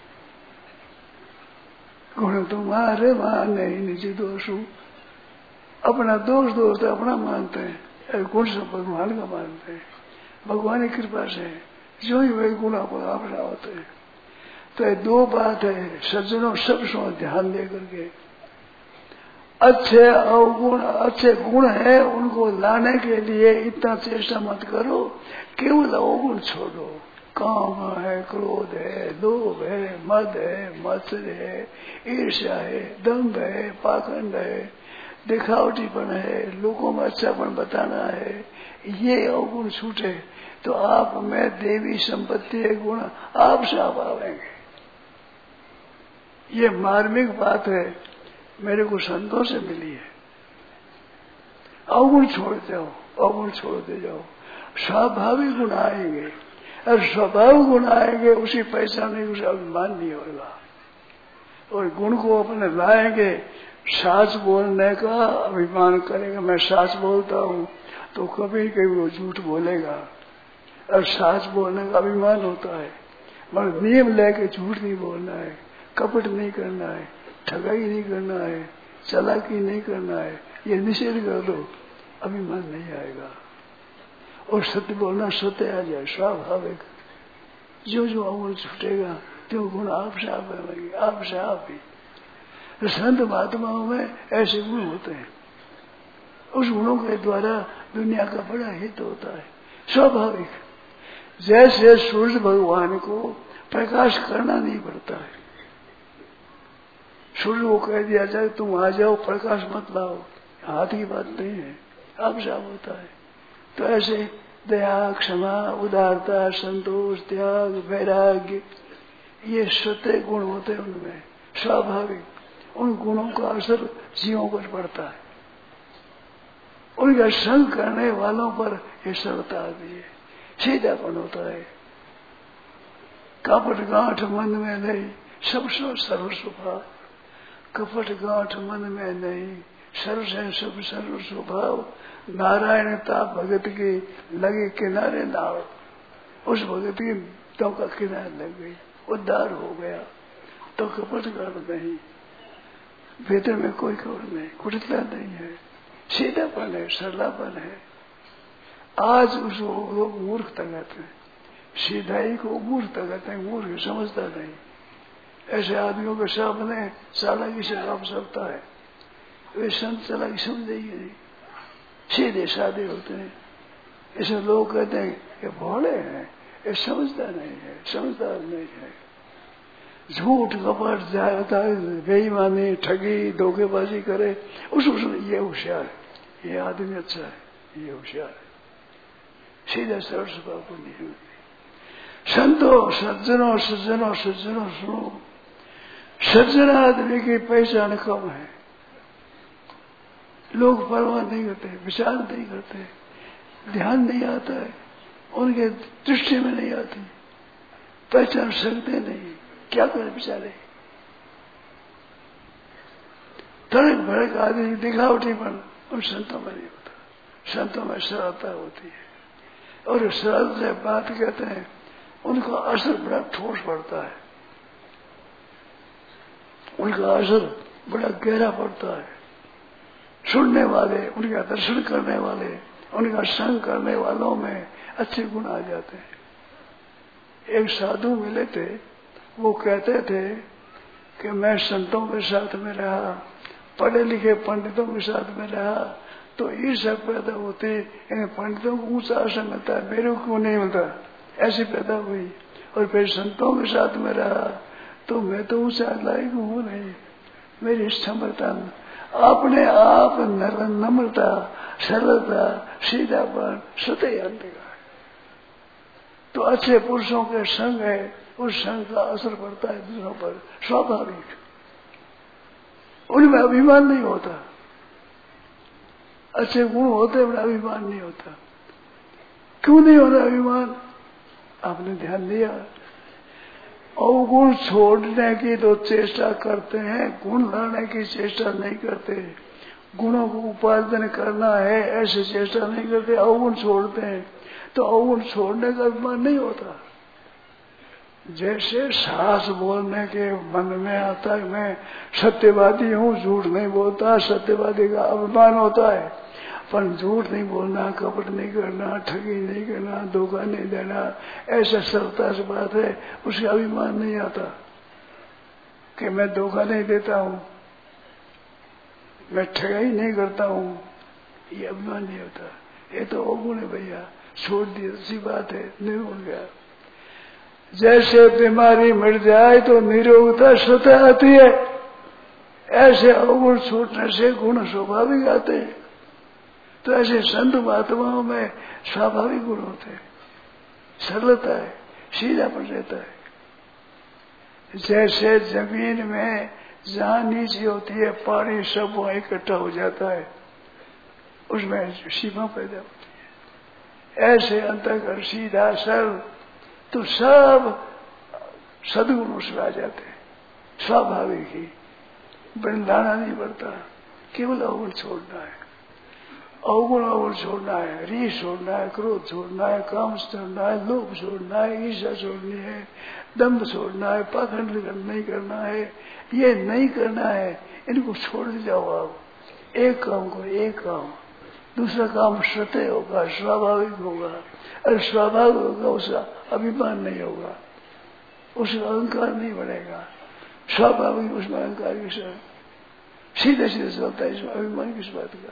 गुण तुम्हारे माने निज दोषु, अपना दोष दोष अपना मानते हैं, गुण सब भगवान का मानते हैं। भगवान की कृपा से जो ही वही गुण अपना होते हैं। तो ये दो बात है, सज्जनों सब सो ध्यान दे करके, अच्छे अवगुण, अच्छे गुण है उनको लाने के लिए इतना चेष्टा मत करो, केवल अवगुण छोड़ो। काम है, क्रोध है, लोभ है, मद है, मत्सर है, ईर्ष्या है, दंभ है, पाखंड है, दिखावटीपन है, लोगों में अच्छापन बताना है, ये अवगुण छूटे तो आप में देवी संपत्ति है, गुण आपसे आप आवेंगे। ये मार्मिक बात है, मेरे को संतों से मिली है। अवगुण छोड़ते जाओ, अवगुण छोड़ते जाओ, स्वाभाविक गुण आएंगे, और स्वभाव गुण आएंगे, उसी पहचाने उसे अभिमान नहीं होगा। और गुण को अपने लाएंगे, साच बोलने का अभिमान करेगा, मैं साच बोलता हूँ, तो कभी कभी वो झूठ बोलेगा, और साच बोलने का अभिमान होता है। मगर नियम लेके झूठ नहीं बोलना है, कपट नहीं करना है, ठगाई नहीं करना है, चालाकी नहीं करना है, ये निषेध कर दो, अभिमान नहीं आएगा। और सत्य बोलना सत्य आ जाए, स्वाभाविक। जो जो अवगुण छूटेगा त्यो गुण आपसे आप आएंगे, आपसे आप ही। तो संत महात्माओं में ऐसे गुण होते हैं, उस गुणों के द्वारा दुनिया का बड़ा हित होता है, स्वाभाविक। जैसे सूर्य भगवान को प्रकाश करना नहीं पड़ता है, सूर्य को कह दिया जाए तुम आ जाओ, प्रकाश मत लाओ, हाथ की बात नहीं है, आप साफ होता है। तो ऐसे दया, क्षमा, उदारता, संतोष, त्याग, वैराग्य, ये सत्य गुण होते हैं उनमें, स्वाभाविक। उन गुणों का असर जीवों पर पड़ता है, उनका संग करने वालों पर ये सरलता आती है, सीधापन होता है। कपट गांठ मन में नहीं, सब सर्व स्वभाव। कपट गांठ मन में नहीं, सर्व से सब सर्व स्वभाव। नारायणता भगत की लगे किनारे नाव, उस भगत की तो का किनारे लग गई, उद्धार हो गया। तो कपट गांठ नहीं, भीतर में कोई कपट नहीं, कुटिलता नहीं है, सीधापन है, सरलापन है। आज उसको लोग मूर्खता कहते हैं, सीधाई को मूर्खता कहते हैं, मूर्ख समझता नहीं। ऐसे आदमियों के सामने चालाकी से काम सकता है, वे संत चालाकी समझेंगे नहीं, सीधे साधे होते हैं। ऐसे लोग कहते हैं ये भोले हैं, ये समझता नहीं है, समझदार नहीं है। झूठ कपट जाता, बेईमानी, ठगी, धोखेबाजी करे, उसमें ये होशियार है, ये आदमी अच्छा है, ये होशियार है, सीधे सरल स्वभाव को नहीं होती। संतों, सज्जनों, सज्जनों, सज्जनों सुनो, सज्जन आदमी की पहचान कम है। लोग परवाह नहीं करते, विचार नहीं करते, ध्यान नहीं आता है, उनके दृष्टि में नहीं आती, पहचान सकते नहीं, क्या करें बेचारे। तड़क भड़क आदमी दिखावटीपन उन संतों में नहीं होता, संतों में सरलता होती है। और सरल से बात कहते हैं, उनका असर बड़ा ठोस पड़ता है, उनका असर बड़ा गहरा पड़ता है। सुनने वाले, उनका दर्शन करने वाले, उनका संग करने वालों में अच्छे गुण आ जाते हैं। एक साधु मिले थे, वो कहते थे कि मैं संतों के साथ में रहा, पढ़े लिखे पंडितों के साथ में रहा तो ईर्ष्या पैदा होती, इन पंडितों को ऊंचा आसन मिलता है, मेरे को नहीं मिलता, ऐसी पैदा हुई। और फिर संतों के साथ में रहा तो मैं तो ऊंचा लायक हूँ नहीं, मेरी क्षमता अपने आप नम्रता, सरलता, सीधापन, सत्य अंतिका। तो अच्छे पुरुषों के संग है, उस संग का असर पड़ता है दूसरों पर स्वाभाविक। उनमें अभिमान नहीं होता, अच्छे गुण होते उनमें अभिमान नहीं होता। क्यों नहीं होता अभिमान? आपने ध्यान दिया? अवगुण छोड़ने की तो चेष्टा करते हैं, गुण लाने की चेष्टा नहीं करते। गुणों को उपार्जन करना है ऐसी चेष्टा नहीं करते, अवगुण छोड़ते हैं। तो अवगुण छोड़ने का अभिमान नहीं होता। जैसे सास बोलने के मन में आता है मैं सत्यवादी हूँ, झूठ नहीं बोलता, सत्यवादी का अभिमान होता है। पर झूठ नहीं बोलना, कपट नहीं करना, ठगी नहीं करना, धोखा नहीं देना, ऐसा सरलता से बात है, उसका अभिमान नहीं आता कि मैं धोखा नहीं देता हूँ, मैं ठगाई नहीं करता हूँ, ये अभिमान नहीं होता। ये तो अवगुण है भैया, छोड़ दी अच्छी बात है, नहीं हो गया। जैसे बीमारी मिट जाए तो निरोगता स्वतः आती है, ऐसे अवगुण छूटने से गुण स्वाभाविक आते हैं। तो ऐसे संत महात्माओं में स्वाभाविक गुण होते हैं, सरलता है, सीधापन रहता है। जैसे जमीन में जहाँ नीचे होती है पानी सब वहाँ इकट्ठा हो जाता है, उसमें सीमा पैदा होती है। ऐसे अंतःकरण सीधा सरल तो सब सदगुण उसमें आ जाते हैं, स्वाभाविक ही, बंधाना नहीं पड़ता। केवल अवगुण छोड़ना है, अवगुण छोड़ना है, रीस छोड़ना है, क्रोध छोड़ना है, काम छोड़ना है, लोभ छोड़ना है, ईर्ष्या छोड़नी है, दंभ छोड़ना है, पाखंड नहीं करना है, ये नहीं करना है। इनको छोड़ जाओ आप। एक काम को एक काम, दूसरा काम सत्य होगा, स्वाभाविक होगा। और स्वाभाविक होगा उसका अभिमान नहीं होगा, उसका अहंकार नहीं बढ़ेगा। स्वाभाविक उसमें अहंकार की सीधे सीधे चलता है, इसमें अभिमान किस बात का?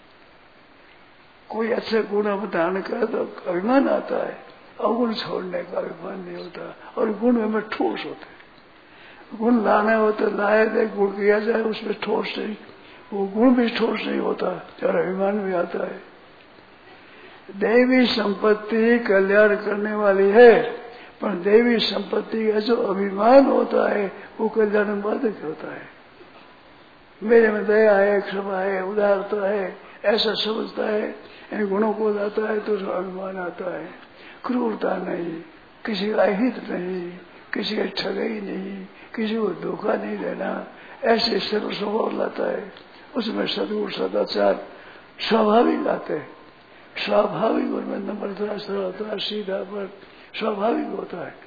कोई अच्छे गुण धारण करे तो अभिमान आता है, अवगुण छोड़ने का अभिमान नहीं होता। और गुण में ठोस होते हैं, गुण लाने होते लाए थे, गुण किया जाए उसमें ठोस नहीं, वो गुण भी ठोस नहीं होता और अभिमान भी आता है। देवी संपत्ति कल्याण करने वाली है, पर देवी संपत्ति का जो अभिमान होता है वो कल्याण बाधक होता है। मेरे में दया है, क्षमा है, उदारता है, ऐसा समझता है, इन गुणों को लाता है तो अभिमान आता है। क्रूरता नहीं, किसी का हित नहीं, किसी का ठगाई नहीं, किसी को धोखा नहीं देना, ऐसे सर्व स्वभाव लाता है। उसमें सद्गुण सदाचार स्वाभाविक आते हैं, स्वाभाविक उनमें नम्रता, सरलता, सीधापन स्वाभाविक होता है।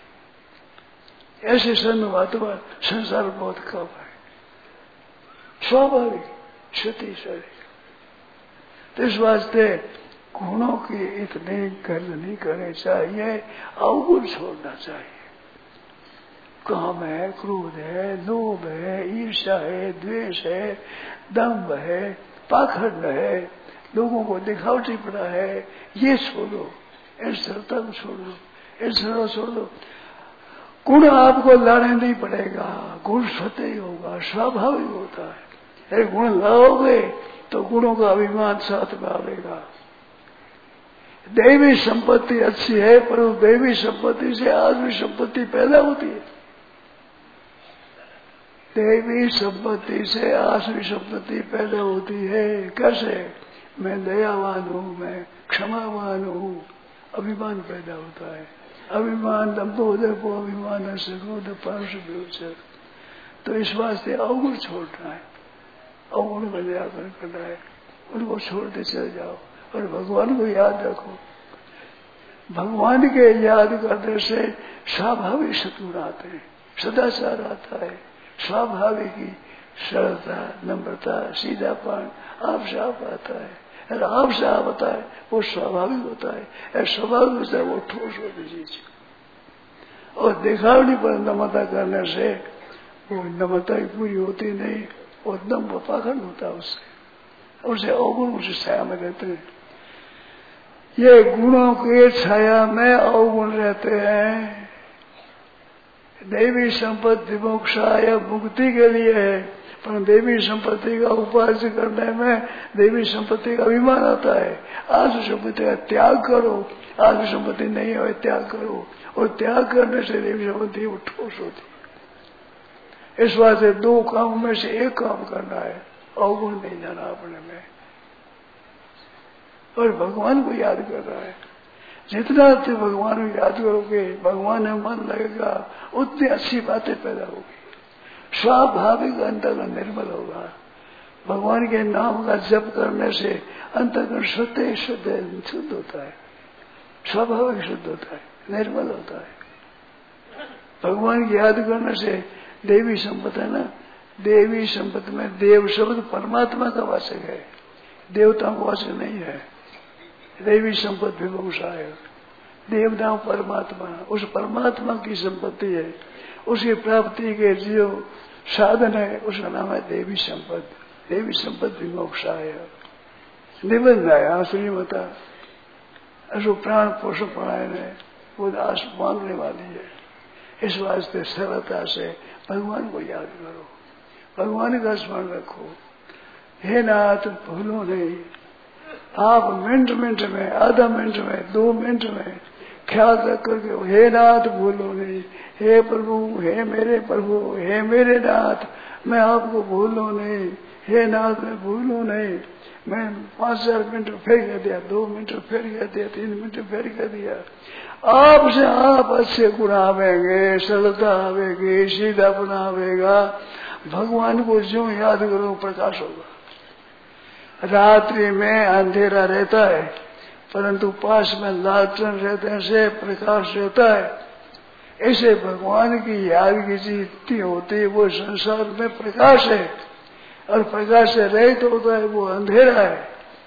ऐसे संत महात्मा संसार बहुत कम है, स्वाभाविक क्षति शरीर। तो इस वास्ते गुणों की इतनी गर्ज नहीं करनी चाहिए, अवगुण छोड़ना चाहिए। काम है, क्रोध है, लोभ है, ईर्ष्या है, द्वेष है, दंभ है, पाखंड है, लोगों को दिखावटी पड़ा है, ये छोड़ो, इन सरलता को छोड़ो, इन सरल छोड़ो। गुण आपको लाने नहीं पड़ेगा, गुण स्वतः ही होगा, स्वाभाविक होता है। अरे गुण लाओगे तो गुणों का अभिमान साथ में आएगा। दैवी संपत्ति अच्छी है, पर उस दैवी संपत्ति से आसुरी संपत्ति पैदा होती है। दैवी संपत्ति से आसुरी संपत्ति पैदा होती है। कैसे? मैं दयावान हूँ, मैं क्षमावान हूँ, अभिमान पैदा होता है। अभिमान दम्भोदर्पो अभिमान क्रोध पारुष विवेचक। तो इस वास्ते अवगुण छोड़ना है, अवगुण का निराकरण करना है, उनको छोड़ते चले जाओ और भगवान को याद रखो। भगवान के याद करने से स्वाभाविक सद्गुण आते हैं, सदाचार आता है, स्वाभाविक ही सरलता, नम्रता, सीधापन आपसे आप आता है। अगर आपसे आप आता है वो स्वाभाविक होता है, अगर स्वाभाविक होता है वो ठोस होती चीज। और दिखावटी पर नम्रता करने से वो नम्रता की पूरी होती नहीं, वो दम पाखंड होता है उससे, उसे अवगुण उसे छाया में रहते हैं। ये गुणों के छाया में अवगुण रहते हैं। देवी संपत्ति मोक्षाय मुक्ति के लिए है, पर देवी संपत्ति का उपार्जन करने में देवी संपत्ति का अभिमान आता है। आज संपत्ति का त्याग करो, आज संपत्ति नहीं हो त्याग करो, और त्याग करने से देवी संपत्ति वो ठोस होती है। इस बात से दो काम में से एक काम करना है, अवगुण नहीं जाना अपने में, और भगवान को याद करना है। जितना तुम भगवान को याद करोगे, भगवान में मन लगेगा, उतनी अच्छी बातें पैदा होगी। स्वाभाविक अंतःकरण निर्मल होगा। भगवान के नाम का जप करने से अंतःकरण शुद्ध होता है, स्वाभाविक शुद्ध होता है, निर्मल होता है। भगवान की याद करने से देवी संपत्ति है ना, देवी संपत्ति में देव शब्द परमात्मा का वाचक है, देवताओं का वाचक नहीं है। देवी संपत्ति विभूषा है, देवताओं परमात्मा, उस परमात्मा की संपत्ति है, उसकी प्राप्ति के जो साधन है उसका नाम है देवी संपत्ति। देवी संपत्ति विमोक्षा है, निबंध है श्रीमता असो प्राण पोषण प्राण है, वो दास मांगने वाली है। इस वास्ते सरलता से भगवान को याद करो, भगवान का स्मरण रखो। हे नाथ भूलो नहीं, आप मिनट में, आधा मिनट में, 2 मिनट में ख्याल रख करके हे नाथ भूलो नहीं, हे प्रभु, हे मेरे प्रभु, हे मेरे नाथ मैं आपको भूलो नहीं, हे नाथ मैं भूलो नहीं। मैं 5,000 मिनट फिर कह दिया, 2 मिनट फिर कह दिया, 3 मिनट फिर कह दिया। आपसे आप अच्छे गुण आवेंगे, सरलता आवेगी, सीधापन आवेगा। भगवान को जो याद करो प्रकाश होगा। रात्रि में अंधेरा रहता है, परंतु पास में लालटेन रहते से प्रकाश रहता है। ऐसे भगवान की याद की चीज इतनी होती है, वो संसार में प्रकाश है, और प्रकाश से रहित होता है वो अंधेरा है।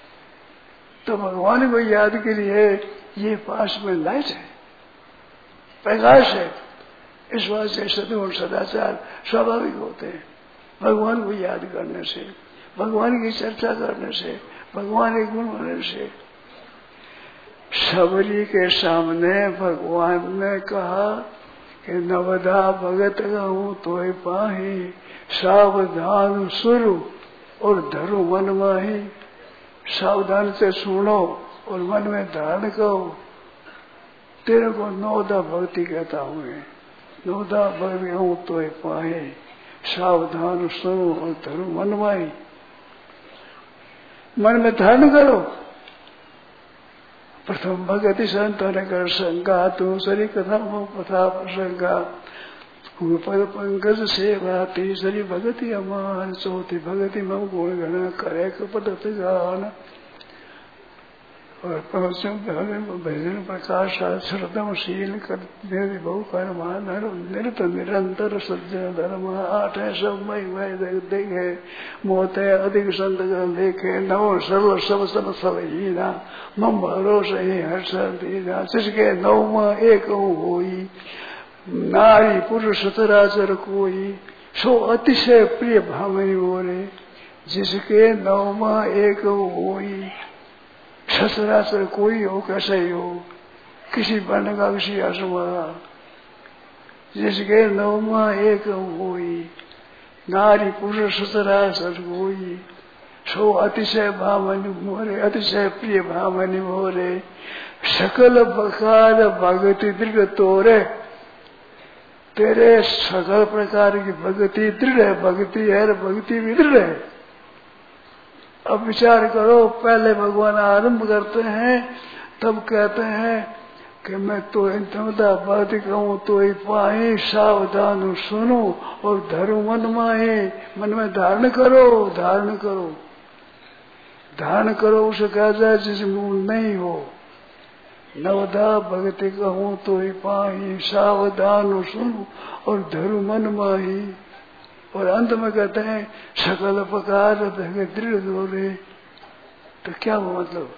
तो भगवान को याद के लिए ये पास में लाइट है, प्रकाश है। इस बात से सद्गुण सदाचार स्वाभाविक होते हैं। भगवान को याद करने से, भगवान की चर्चा करने से, भगवान के गुण होने से। सबरी के सामने भगवान ने कहा कि नवदा भगत कहूँ तो पाही, सावधान सुरु और धरो मन माही। सावधान से सुनो और मन में धारण करो। तेरे को नवदा भक्ति कहता हूँ, नवदा भगत कहूँ तो पाही, सावधान सुनो और धरो मन माही। मन में धारण करो। प्रथम भगति संतन कर शंका, दूसरी कथा कथा प्रसंगा, पद पंकज सेवा, तीसरी भगति अमान, चौथी भगति मम गुण गण करे कपट गान। और भजन प्रकाश श्रद्धम शील कर बहु कर्मान निरत निरंतर सज्जन धर्म। 8 सब मई देखे मोते अधिक संत देखे, नव सर्व सब सब सब हीना, मम भरोस ही हर्ष दीना। जिसके 9 एक होई, नारी पुरुष सतराचर कोई, सो अतिशय प्रिय भावनी बोले। जिसके 9 एक होई, सचराचर कोई हो कैसे ही हो, किसी वर्ण का किसी आश्रम का। जिसके 9 एक होई, नारी पुरुष सचराचर कोई, सो अतिशय भावनी मोरे, अतिशय प्रिय भावनी मोरे। सकल प्रकार भगति दृढ़ तोरे, तेरे सकल प्रकार की भक्ति दृढ़ है, भक्ति है, भक्ति भी दृढ़ है। अब विचार करो, पहले भगवान आरंभ करते हैं, तब कहते हैं कि मैं तो इंतमदा बात कहूँ तो ही पाए, सावधान सुनो और धरो मन माहे। मन में धारण करो, धारण करो, धारण करो। उसे कहा जाए जिसमें नहीं हो। नवदा भगति कहूँ तो ही पाई, सावधान सुनो और धरो मन माही। और अंत में कहते हैं सकल प्रकार भगत दृढ़ दोरे। तो क्या वो मतलब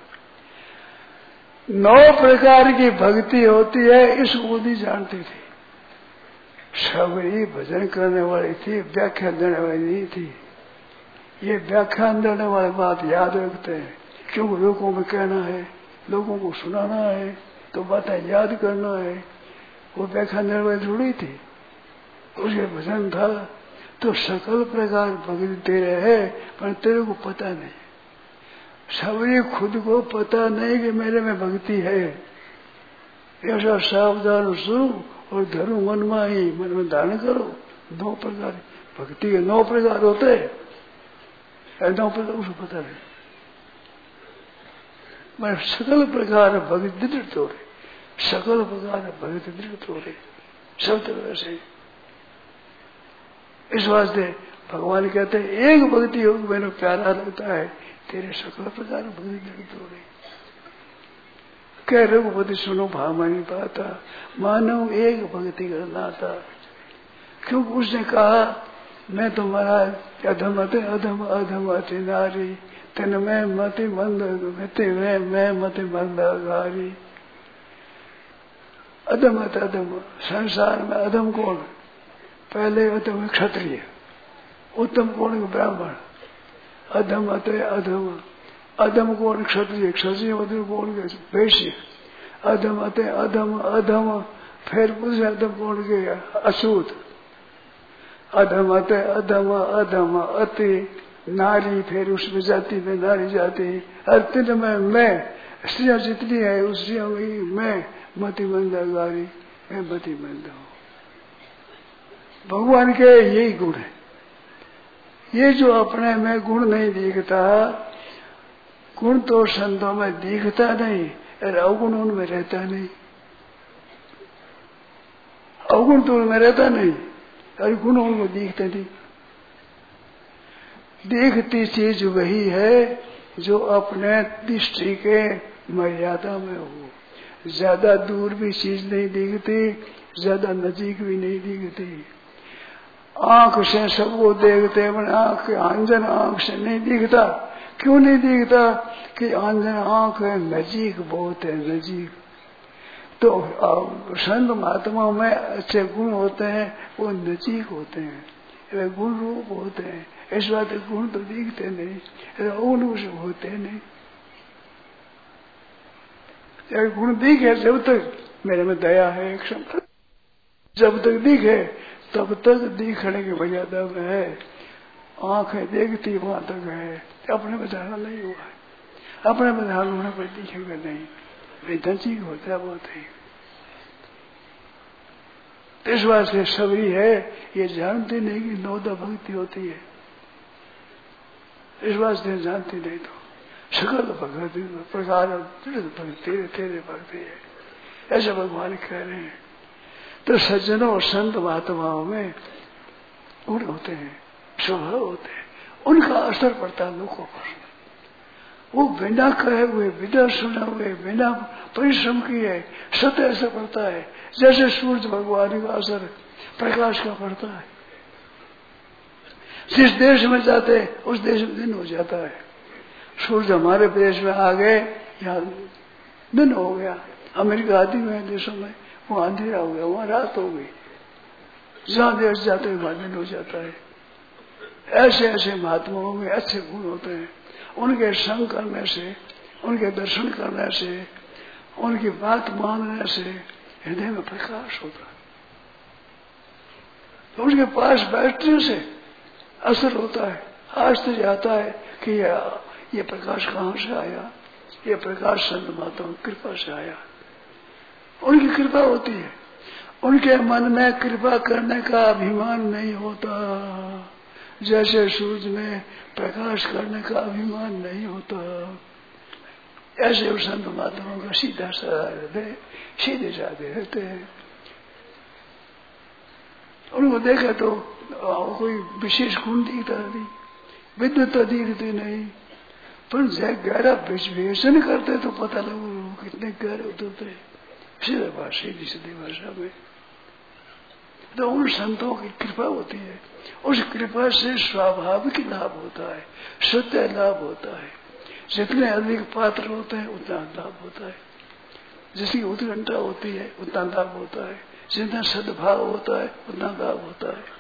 9 प्रकार की भक्ति होती है, इस बुद्धि जानती थी। सबरी भजन करने वाली थी, व्याख्या देने वाली नहीं थी। ये व्याख्यान देने वाली बात याद रखते हैं, क्योंकि लोगों में कहना है, लोगों को सुनाना है, तो बातें याद करना है। वो व्याख्यान देने वाली थोड़ी थी, उसके भजन था। तो सकल प्रकार भक्ति तेरे है, पर तेरे को पता नहीं। सबरी खुद को पता नहीं कि मेरे में भक्ति है। ऐसा सावधान सुनो और धरो मन में ही, मन में धारण करो। 9 प्रकार भक्ति के 9 प्रकार होते हैं, 9 प्रकार उसको पता नहीं। मैं सकल प्रकार भक्ति दृढ़ हो रहे, सकल प्रकार भक्ति दृढ़ हो रहे, सब तरह से। इस वास्ते भगवान कहते हैं एक भक्ति योग मैंने प्यारा लगता है, तेरे सकल प्रकार भक्ति दृढ़ हो रही। कह रघुपति सुनो भामानी पाता, मानव एक भक्ति करना था। क्योंकि उसने कहा मैं तुम्हारा अधम अधम अधम अति नारी, तेन मैं मति मंद मैं मति मंदागारी। अधम अधम संसार में अधम कौन? पहले अधम क्षत्रिय, उत्तम कौन? ब्राह्मण। अधम अधम अधम कौन? क्षत्रिय। क्षत्रिय अधम कौन? वैश्य। अधम अधम अधम फिर मुझे अधम कौन गया? अशूद्र। अधम अधम अधम अति नारी, फिर उसमें जाति में नारी जाति। अर्थिन में मैं, स्त्रियां जितनी है उस स्त्रियों में मैं मति मंदागारी, मैं मति मंद हूं। भगवान के यही गुण है। ये जो अपने में गुण नहीं दिखता, गुण तो संतों में दिखता नहीं और अवगुण उनमें रहता नहीं। अवगुण तो उनमें रहता नहीं और गुण उनको दिखते नहीं। देखती चीज वही है जो अपने दृष्टि के मर्यादा में हो। ज्यादा दूर भी चीज नहीं दिखती, ज्यादा नजीक भी नहीं दिखती। आंख से सबको देखते हैं, आंख के आंजन आंख से नहीं दिखता। क्यों नहीं दिखता? कि आंजन आंख है, नजीक बहुत है, नजीक। तो संत महात्मा में अच्छे गुण होते हैं, वो नजीक होते हैं, वे गुण रूप होते हैं। इस बात गुण तो दिखते नहीं, गुण होते नहीं। गुण दिखे जब तक मेरे में दया है, क्षमता, जब तक दिखे तब तक दिखने की मर्यादा में है। आंखें देखती वहां तक है, अपने में धारणा नहीं हुआ है। अपने में धारण होने पर दिखेगा नहीं, नजीक होता है बहुत ही। इस बात से सबरी है, ये जानते नहीं कि 9 भक्ति होती है। इस बात से जानती नहीं तो सकल भक्ति प्रकार तेरे तेरे भक्ति है, ऐसे भगवान कह रहे हैं। तो सज्जनों और संत महात्माओं में गुण होते हैं, स्वभाव होते हैं, उनका असर पड़ता है लोगों पर। वो बिना कहे हुए, बिना सुने हुए, बिना परिश्रम किए सत्य असर पड़ता है। जैसे सूर्य भगवान का असर प्रकाश का पड़ता है। जिस देश में जाते उस देश में दिन हो जाता है। सूर्य हमारे देश में आ गए, यहाँ दिन हो गया। अमेरिका आदि में देशों में वहां अंधेरा हो गया, वहां रात हो गई। जहां देश जाते वहां दिन हो जाता है। ऐसे ऐसे महात्माओं में अच्छे गुण होते हैं। उनके संग करने से, उनके दर्शन करने से, उनकी बात मानने से हृदय में प्रकाश होता है। तो उनके पास बैठने से असर होता है, आश्चर्य आता है कि ये प्रकाश कहाँ से आया। ये प्रकाश संत महात्मा की कृपा से आया। उनकी कृपा होती है। उनके मन में कृपा करने का अभिमान नहीं होता, जैसे सूर्य में प्रकाश करने का अभिमान नहीं होता। ऐसे संत महात्माओं का सीधा साधा हृदय, सीधे साधे रहते हैं। उनको देखे तो कोई विशेष गुण दिखता नहीं, विद्वता दिखती नहीं, पर जब गहरा विश्लेषण करते तो पता लगा कितने गहरे होते। सीधी सीधी भाषा में तो उन संतों की कृपा होती है। उस कृपा से स्वाभाविक लाभ होता है, सत्य लाभ होता है। जितने अधिक पात्र होते हैं उतना लाभ होता है, जिसकी उत्कंठा होती है उतना लाभ होता है, जितना सद्भाव होता है उतना लाभ होता है।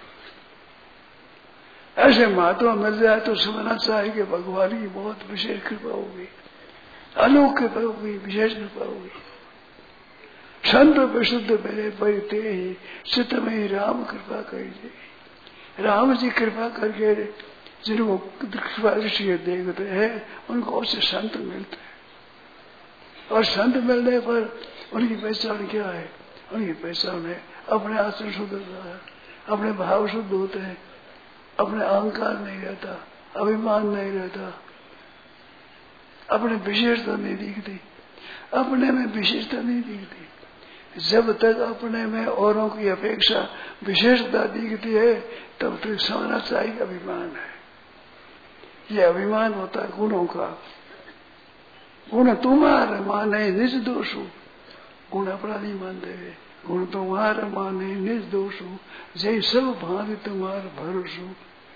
ऐसे महात्मा मिल जाए तो समझना चाहिए कि भगवान की बहुत विशेष कृपा होगी, अलौकिक कृपा होगी, विशेष कृपा होगी। संत विशुद्ध मेरे परिते ही चित्त में ही राम कृपा करिए। राम जी कृपा करके जिनको कृपा दृष्टि देखते हैं उनको उससे संत मिलते हैं, और संत मिलने पर उनकी पहचान क्या है? उनकी पहचान है अपने आचरण शुद्ध होता है, अपने भाव शुद्ध होते हैं, अपने अहंकार नहीं रहता, अभिमान नहीं रहता, अपने विशेषता नहीं दिखती, अपने में विशेषता नहीं दिखती। जब तक अपने में औरों की अपेक्षा विशेषता दिखती है तब तक समझना चाहिए अभिमान है। ये अभिमान होता है गुणों का। गुण तुम्हारे माने निज दोषु, गुण अपना नहीं मानते हुए, गुण तुम्हारे माने निज दोषु, जय सब भांति तुम्हारे भरोसु।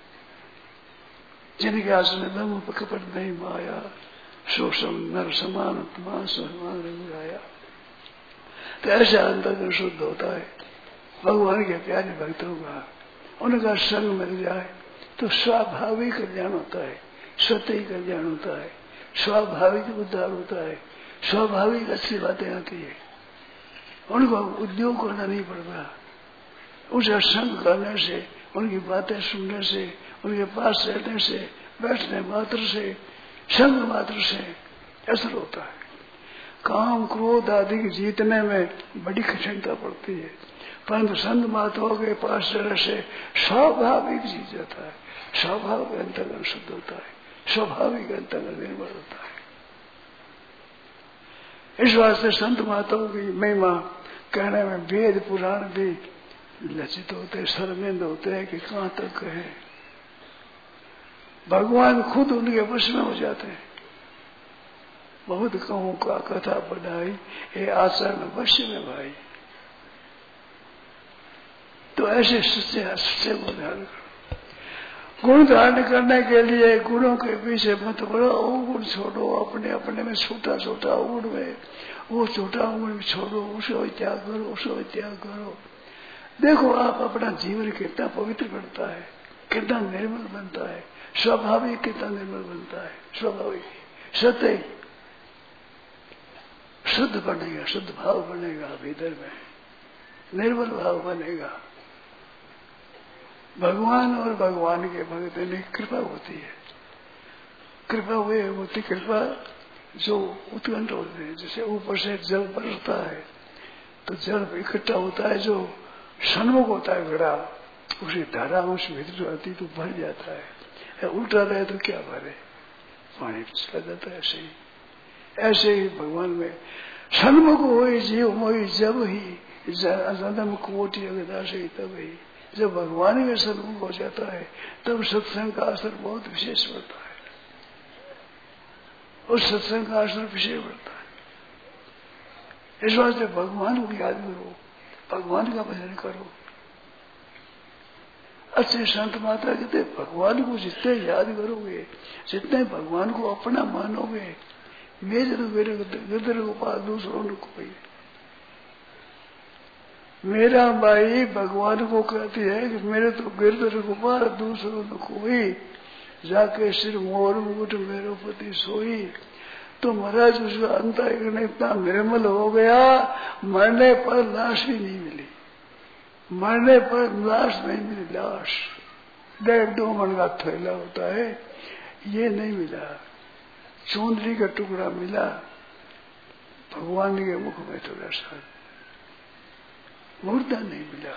जिनके आसन दम कपट नहीं माया, शोषम नर समान तुम्हारा समान रंगाया। तो ऐसा अंतर्गत शुद्ध होता है भगवान के प्यारे भक्तों का। उनका संग मिल जाए तो स्वाभाविक कल्याण होता है, स्वतः ही कल्याण होता है, स्वाभाविक उद्धार होता है, स्वाभाविक अच्छी बातें आती है। उनको उद्योग करना नहीं पड़ता। उनका संग करने से, उनकी बातें सुनने से, उनके पास रहने से, बैठने मात्र से, संग मात्र से असर होता है। काम क्रोध आदि की जीतने में बड़ी कठिनता पड़ती है, परंतु संत महात्माओं के पास रहने से स्वाभाविक जीत जाता है, स्वाभाविक अंतर्गत शुद्ध होता है, स्वाभाविक अंतर्गत निर्मल होता है। इस वास्ते संत महात्माओं की महिमा कहने में वेद पुराण भी लज्जित होते, शर्मिंद होते हैं कि कहां तक कहे। भगवान खुद उनके वश में हो जाते हैं। बहुत कहूं का कथा बढ़ाई, ये आचरण वश्य में भाई। तो ऐसे सच्चे को ध्यान करो। गुण धारण करने के लिए गुणों के पीछे मत पड़ो, वो गुण छोड़ो, अपने अपने में छोटा छोटा गुण में, वो छोटा गुण छोड़ो, उसको त्याग करो, उसको त्याग करो। देखो आप अपना जीवन कितना पवित्र बनता है, कितना निर्मल बनता है, स्वाभाविक कितना निर्मल बनता है, स्वाभाविक सत्य शुद्ध बनेगा, शुद्ध भाव बनेगा, भीतर में निर्मल भाव बनेगा। भगवान और भगवान के भक्त में कृपा होती है। कृपा हुए होती कृपा जो उत्कंठ होते हैं, जैसे ऊपर से जल बरसता है तो जल इकट्ठा होता है, जो सन्मुख होता है घड़ा, उसी धारा उस भीतर आती तो भर जाता है, उल्टा रहे तो क्या भरे, पानी चला जाता है। ऐसे ही भगवान में सन्मुख हो जीव मोई, जब ही जन्म कोटि अगदास ही, तब ही जब भगवान के सन्मुख हो जाता है तब सत्संग का असर बहुत विशेष बढ़ता है, उस सत्संग का असर विशेष बढ़ता है। इस वास्ते भगवान को याद करो, भगवान का भजन करो। अच्छे संत माता कहते भगवान को जितने याद करोगे, जितने भगवान को अपना मानोगे, मेरे तो मेरे गिरधर गोपाल दूसरों ने कोई। मेरा भाई भगवान को कहती है कि मेरे तो गिरधर गोपाल दूसरों ने कोई, जाके सिर मोर मुकुट मेरो पति सोई। तो महाराज उसका अंतःकरण इतना निर्मल हो गया, मरने पर लाश भी नहीं मिली, मरने पर लाश नहीं मिली, लाश 1.5-2 मन का थैला होता है, ये नहीं मिला। चुंदरी का टुकड़ा मिला भगवान के मुख में, थोड़ा सा मुर्दा नहीं मिला,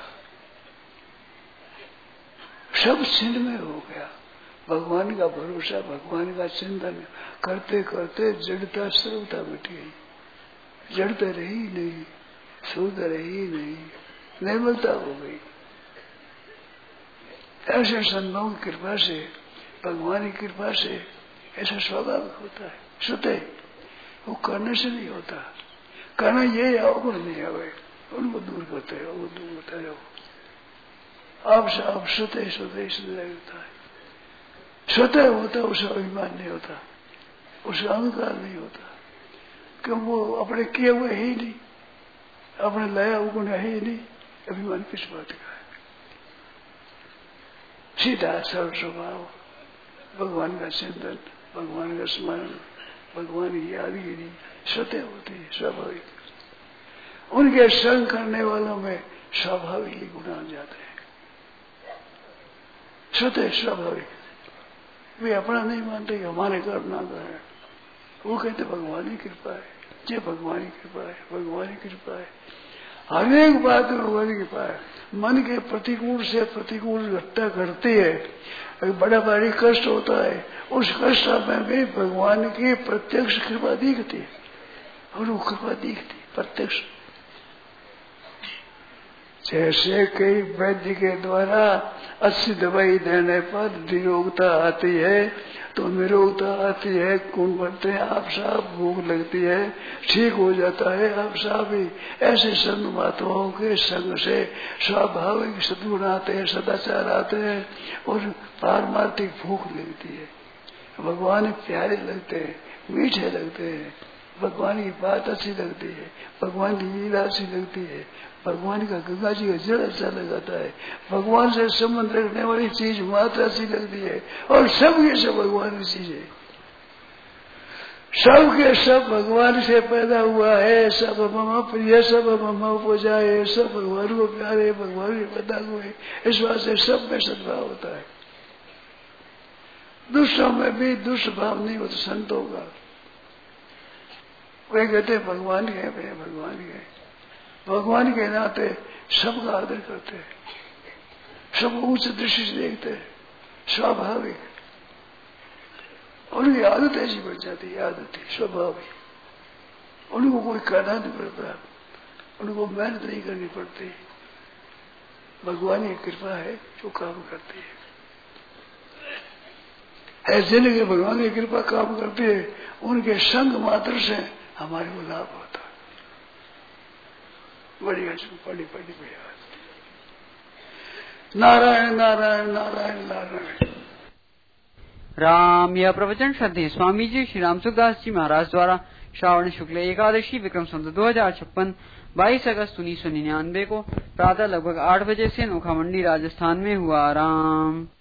सब छिन्न में हो गया। भगवान का भरोसा, भगवान का चिंतन करते करते जड़ता सर्वता मिट गई, जड़ता रही नहीं, शुद्ध रही नहीं, निर्मलता हो गई। ऐसे संतों की कृपा से, भगवान की कृपा से ऐसा स्वाभाविक होता है। स्वतः वो करने से नहीं होता, करना ये अवगुण नहीं आवे, उनको दूर करते रहो, वो दूर करते रहो। आप स्वतः स्वतः स्वतः होता है। स्वतः होता उसे अभिमान नहीं होता, उसे अहंकार नहीं होता, क्यों वो अपने किए हुए ही नहीं, अपने लाया गुण है ही नहीं, अभिमान किस बात का है। सीधा सरल स्वभाव, भगवान का चिंतन, भगवान का स्मरण, भगवान की यादगिरी स्वतः होती है, स्वाभाविक। उनके संग करने वालों में स्वाभाविक ही गुण आ जाते हैं, स्वतः स्वाभाविक। वे अपना नहीं मानते कि हमारे कर्म ना करें, वो कहते भगवान की कृपा है, ये भगवान की कृपा है, भगवान की कृपा है, हर एक बात में भगवान की कृपा है। मन के प्रतिकूल से प्रतिकूल घटना घटती है, बड़ा भारी कष्ट होता है, उस कष्ट में भी भगवान की प्रत्यक्ष कृपा दिखती है, और वो कृपा दिखती प्रत्यक्ष। जैसे कई वैद्य के द्वारा अच्छी दवाई देने पर निरोगता आती है, तो निरोगता आती है, खून बढ़ते हैं, आप साफ भूख लगती है, ठीक हो जाता है आप साफ ही। ऐसे संत महात्माओं के संग से स्वाभाविक सद्गुण आते हैं, सदाचार आते हैं, और पारमार्थिक भूख लगती है। भगवान प्यारे लगते हैं, मीठे लगते हैं, भगवान की बात अच्छी लगती है, भगवान की लीला अच्छी लगती है, भगवान का गंगा जी का जल अच्छा लगाता है, भगवान से संबंध रखने वाली चीज मात्र अच्छी लगती है, और सब ये सब भगवान की चीज है, सब के सब भगवान से पैदा हुआ है, सब मम प्रिय सब मम उपजाए, सब भगवान को प्यारे, भगवान के पैदा हुए, इस बात से सब में सद्भाव होता है। दूसरों में भी दुष्ट भाव नहीं होता संतों का। वे कहते भगवान के, भगवान के, भगवान के नाते सबका आदर करते हैं, सब उच्च दृष्टि से देखते हैं, स्वाभाविक। उनकी आदत ऐसी बन जाती है, आदत है स्वाभाविक। उनको कोई कहना नहीं पड़ता, उनको मेहनत नहीं करनी पड़ती, भगवान की कृपा है जो काम करती है। ऐसे नहीं कि भगवान की कृपा काम करती है, उनके संग मात्र से हमारे को लाभ होता है। बढ़िया पढ़ी बढ़िया। नारायण नारायण नारायण नारायण। राम। यह प्रवचन श्रद्धेय स्वामी जी श्री राम सुखदास जी महाराज द्वारा श्रावण शुक्ल एकादशी विक्रम संवत 2056 22 अगस्त 1999 को प्रातः लगभग 8 बजे से नोखा मंडी राजस्थान में हुआ। राम।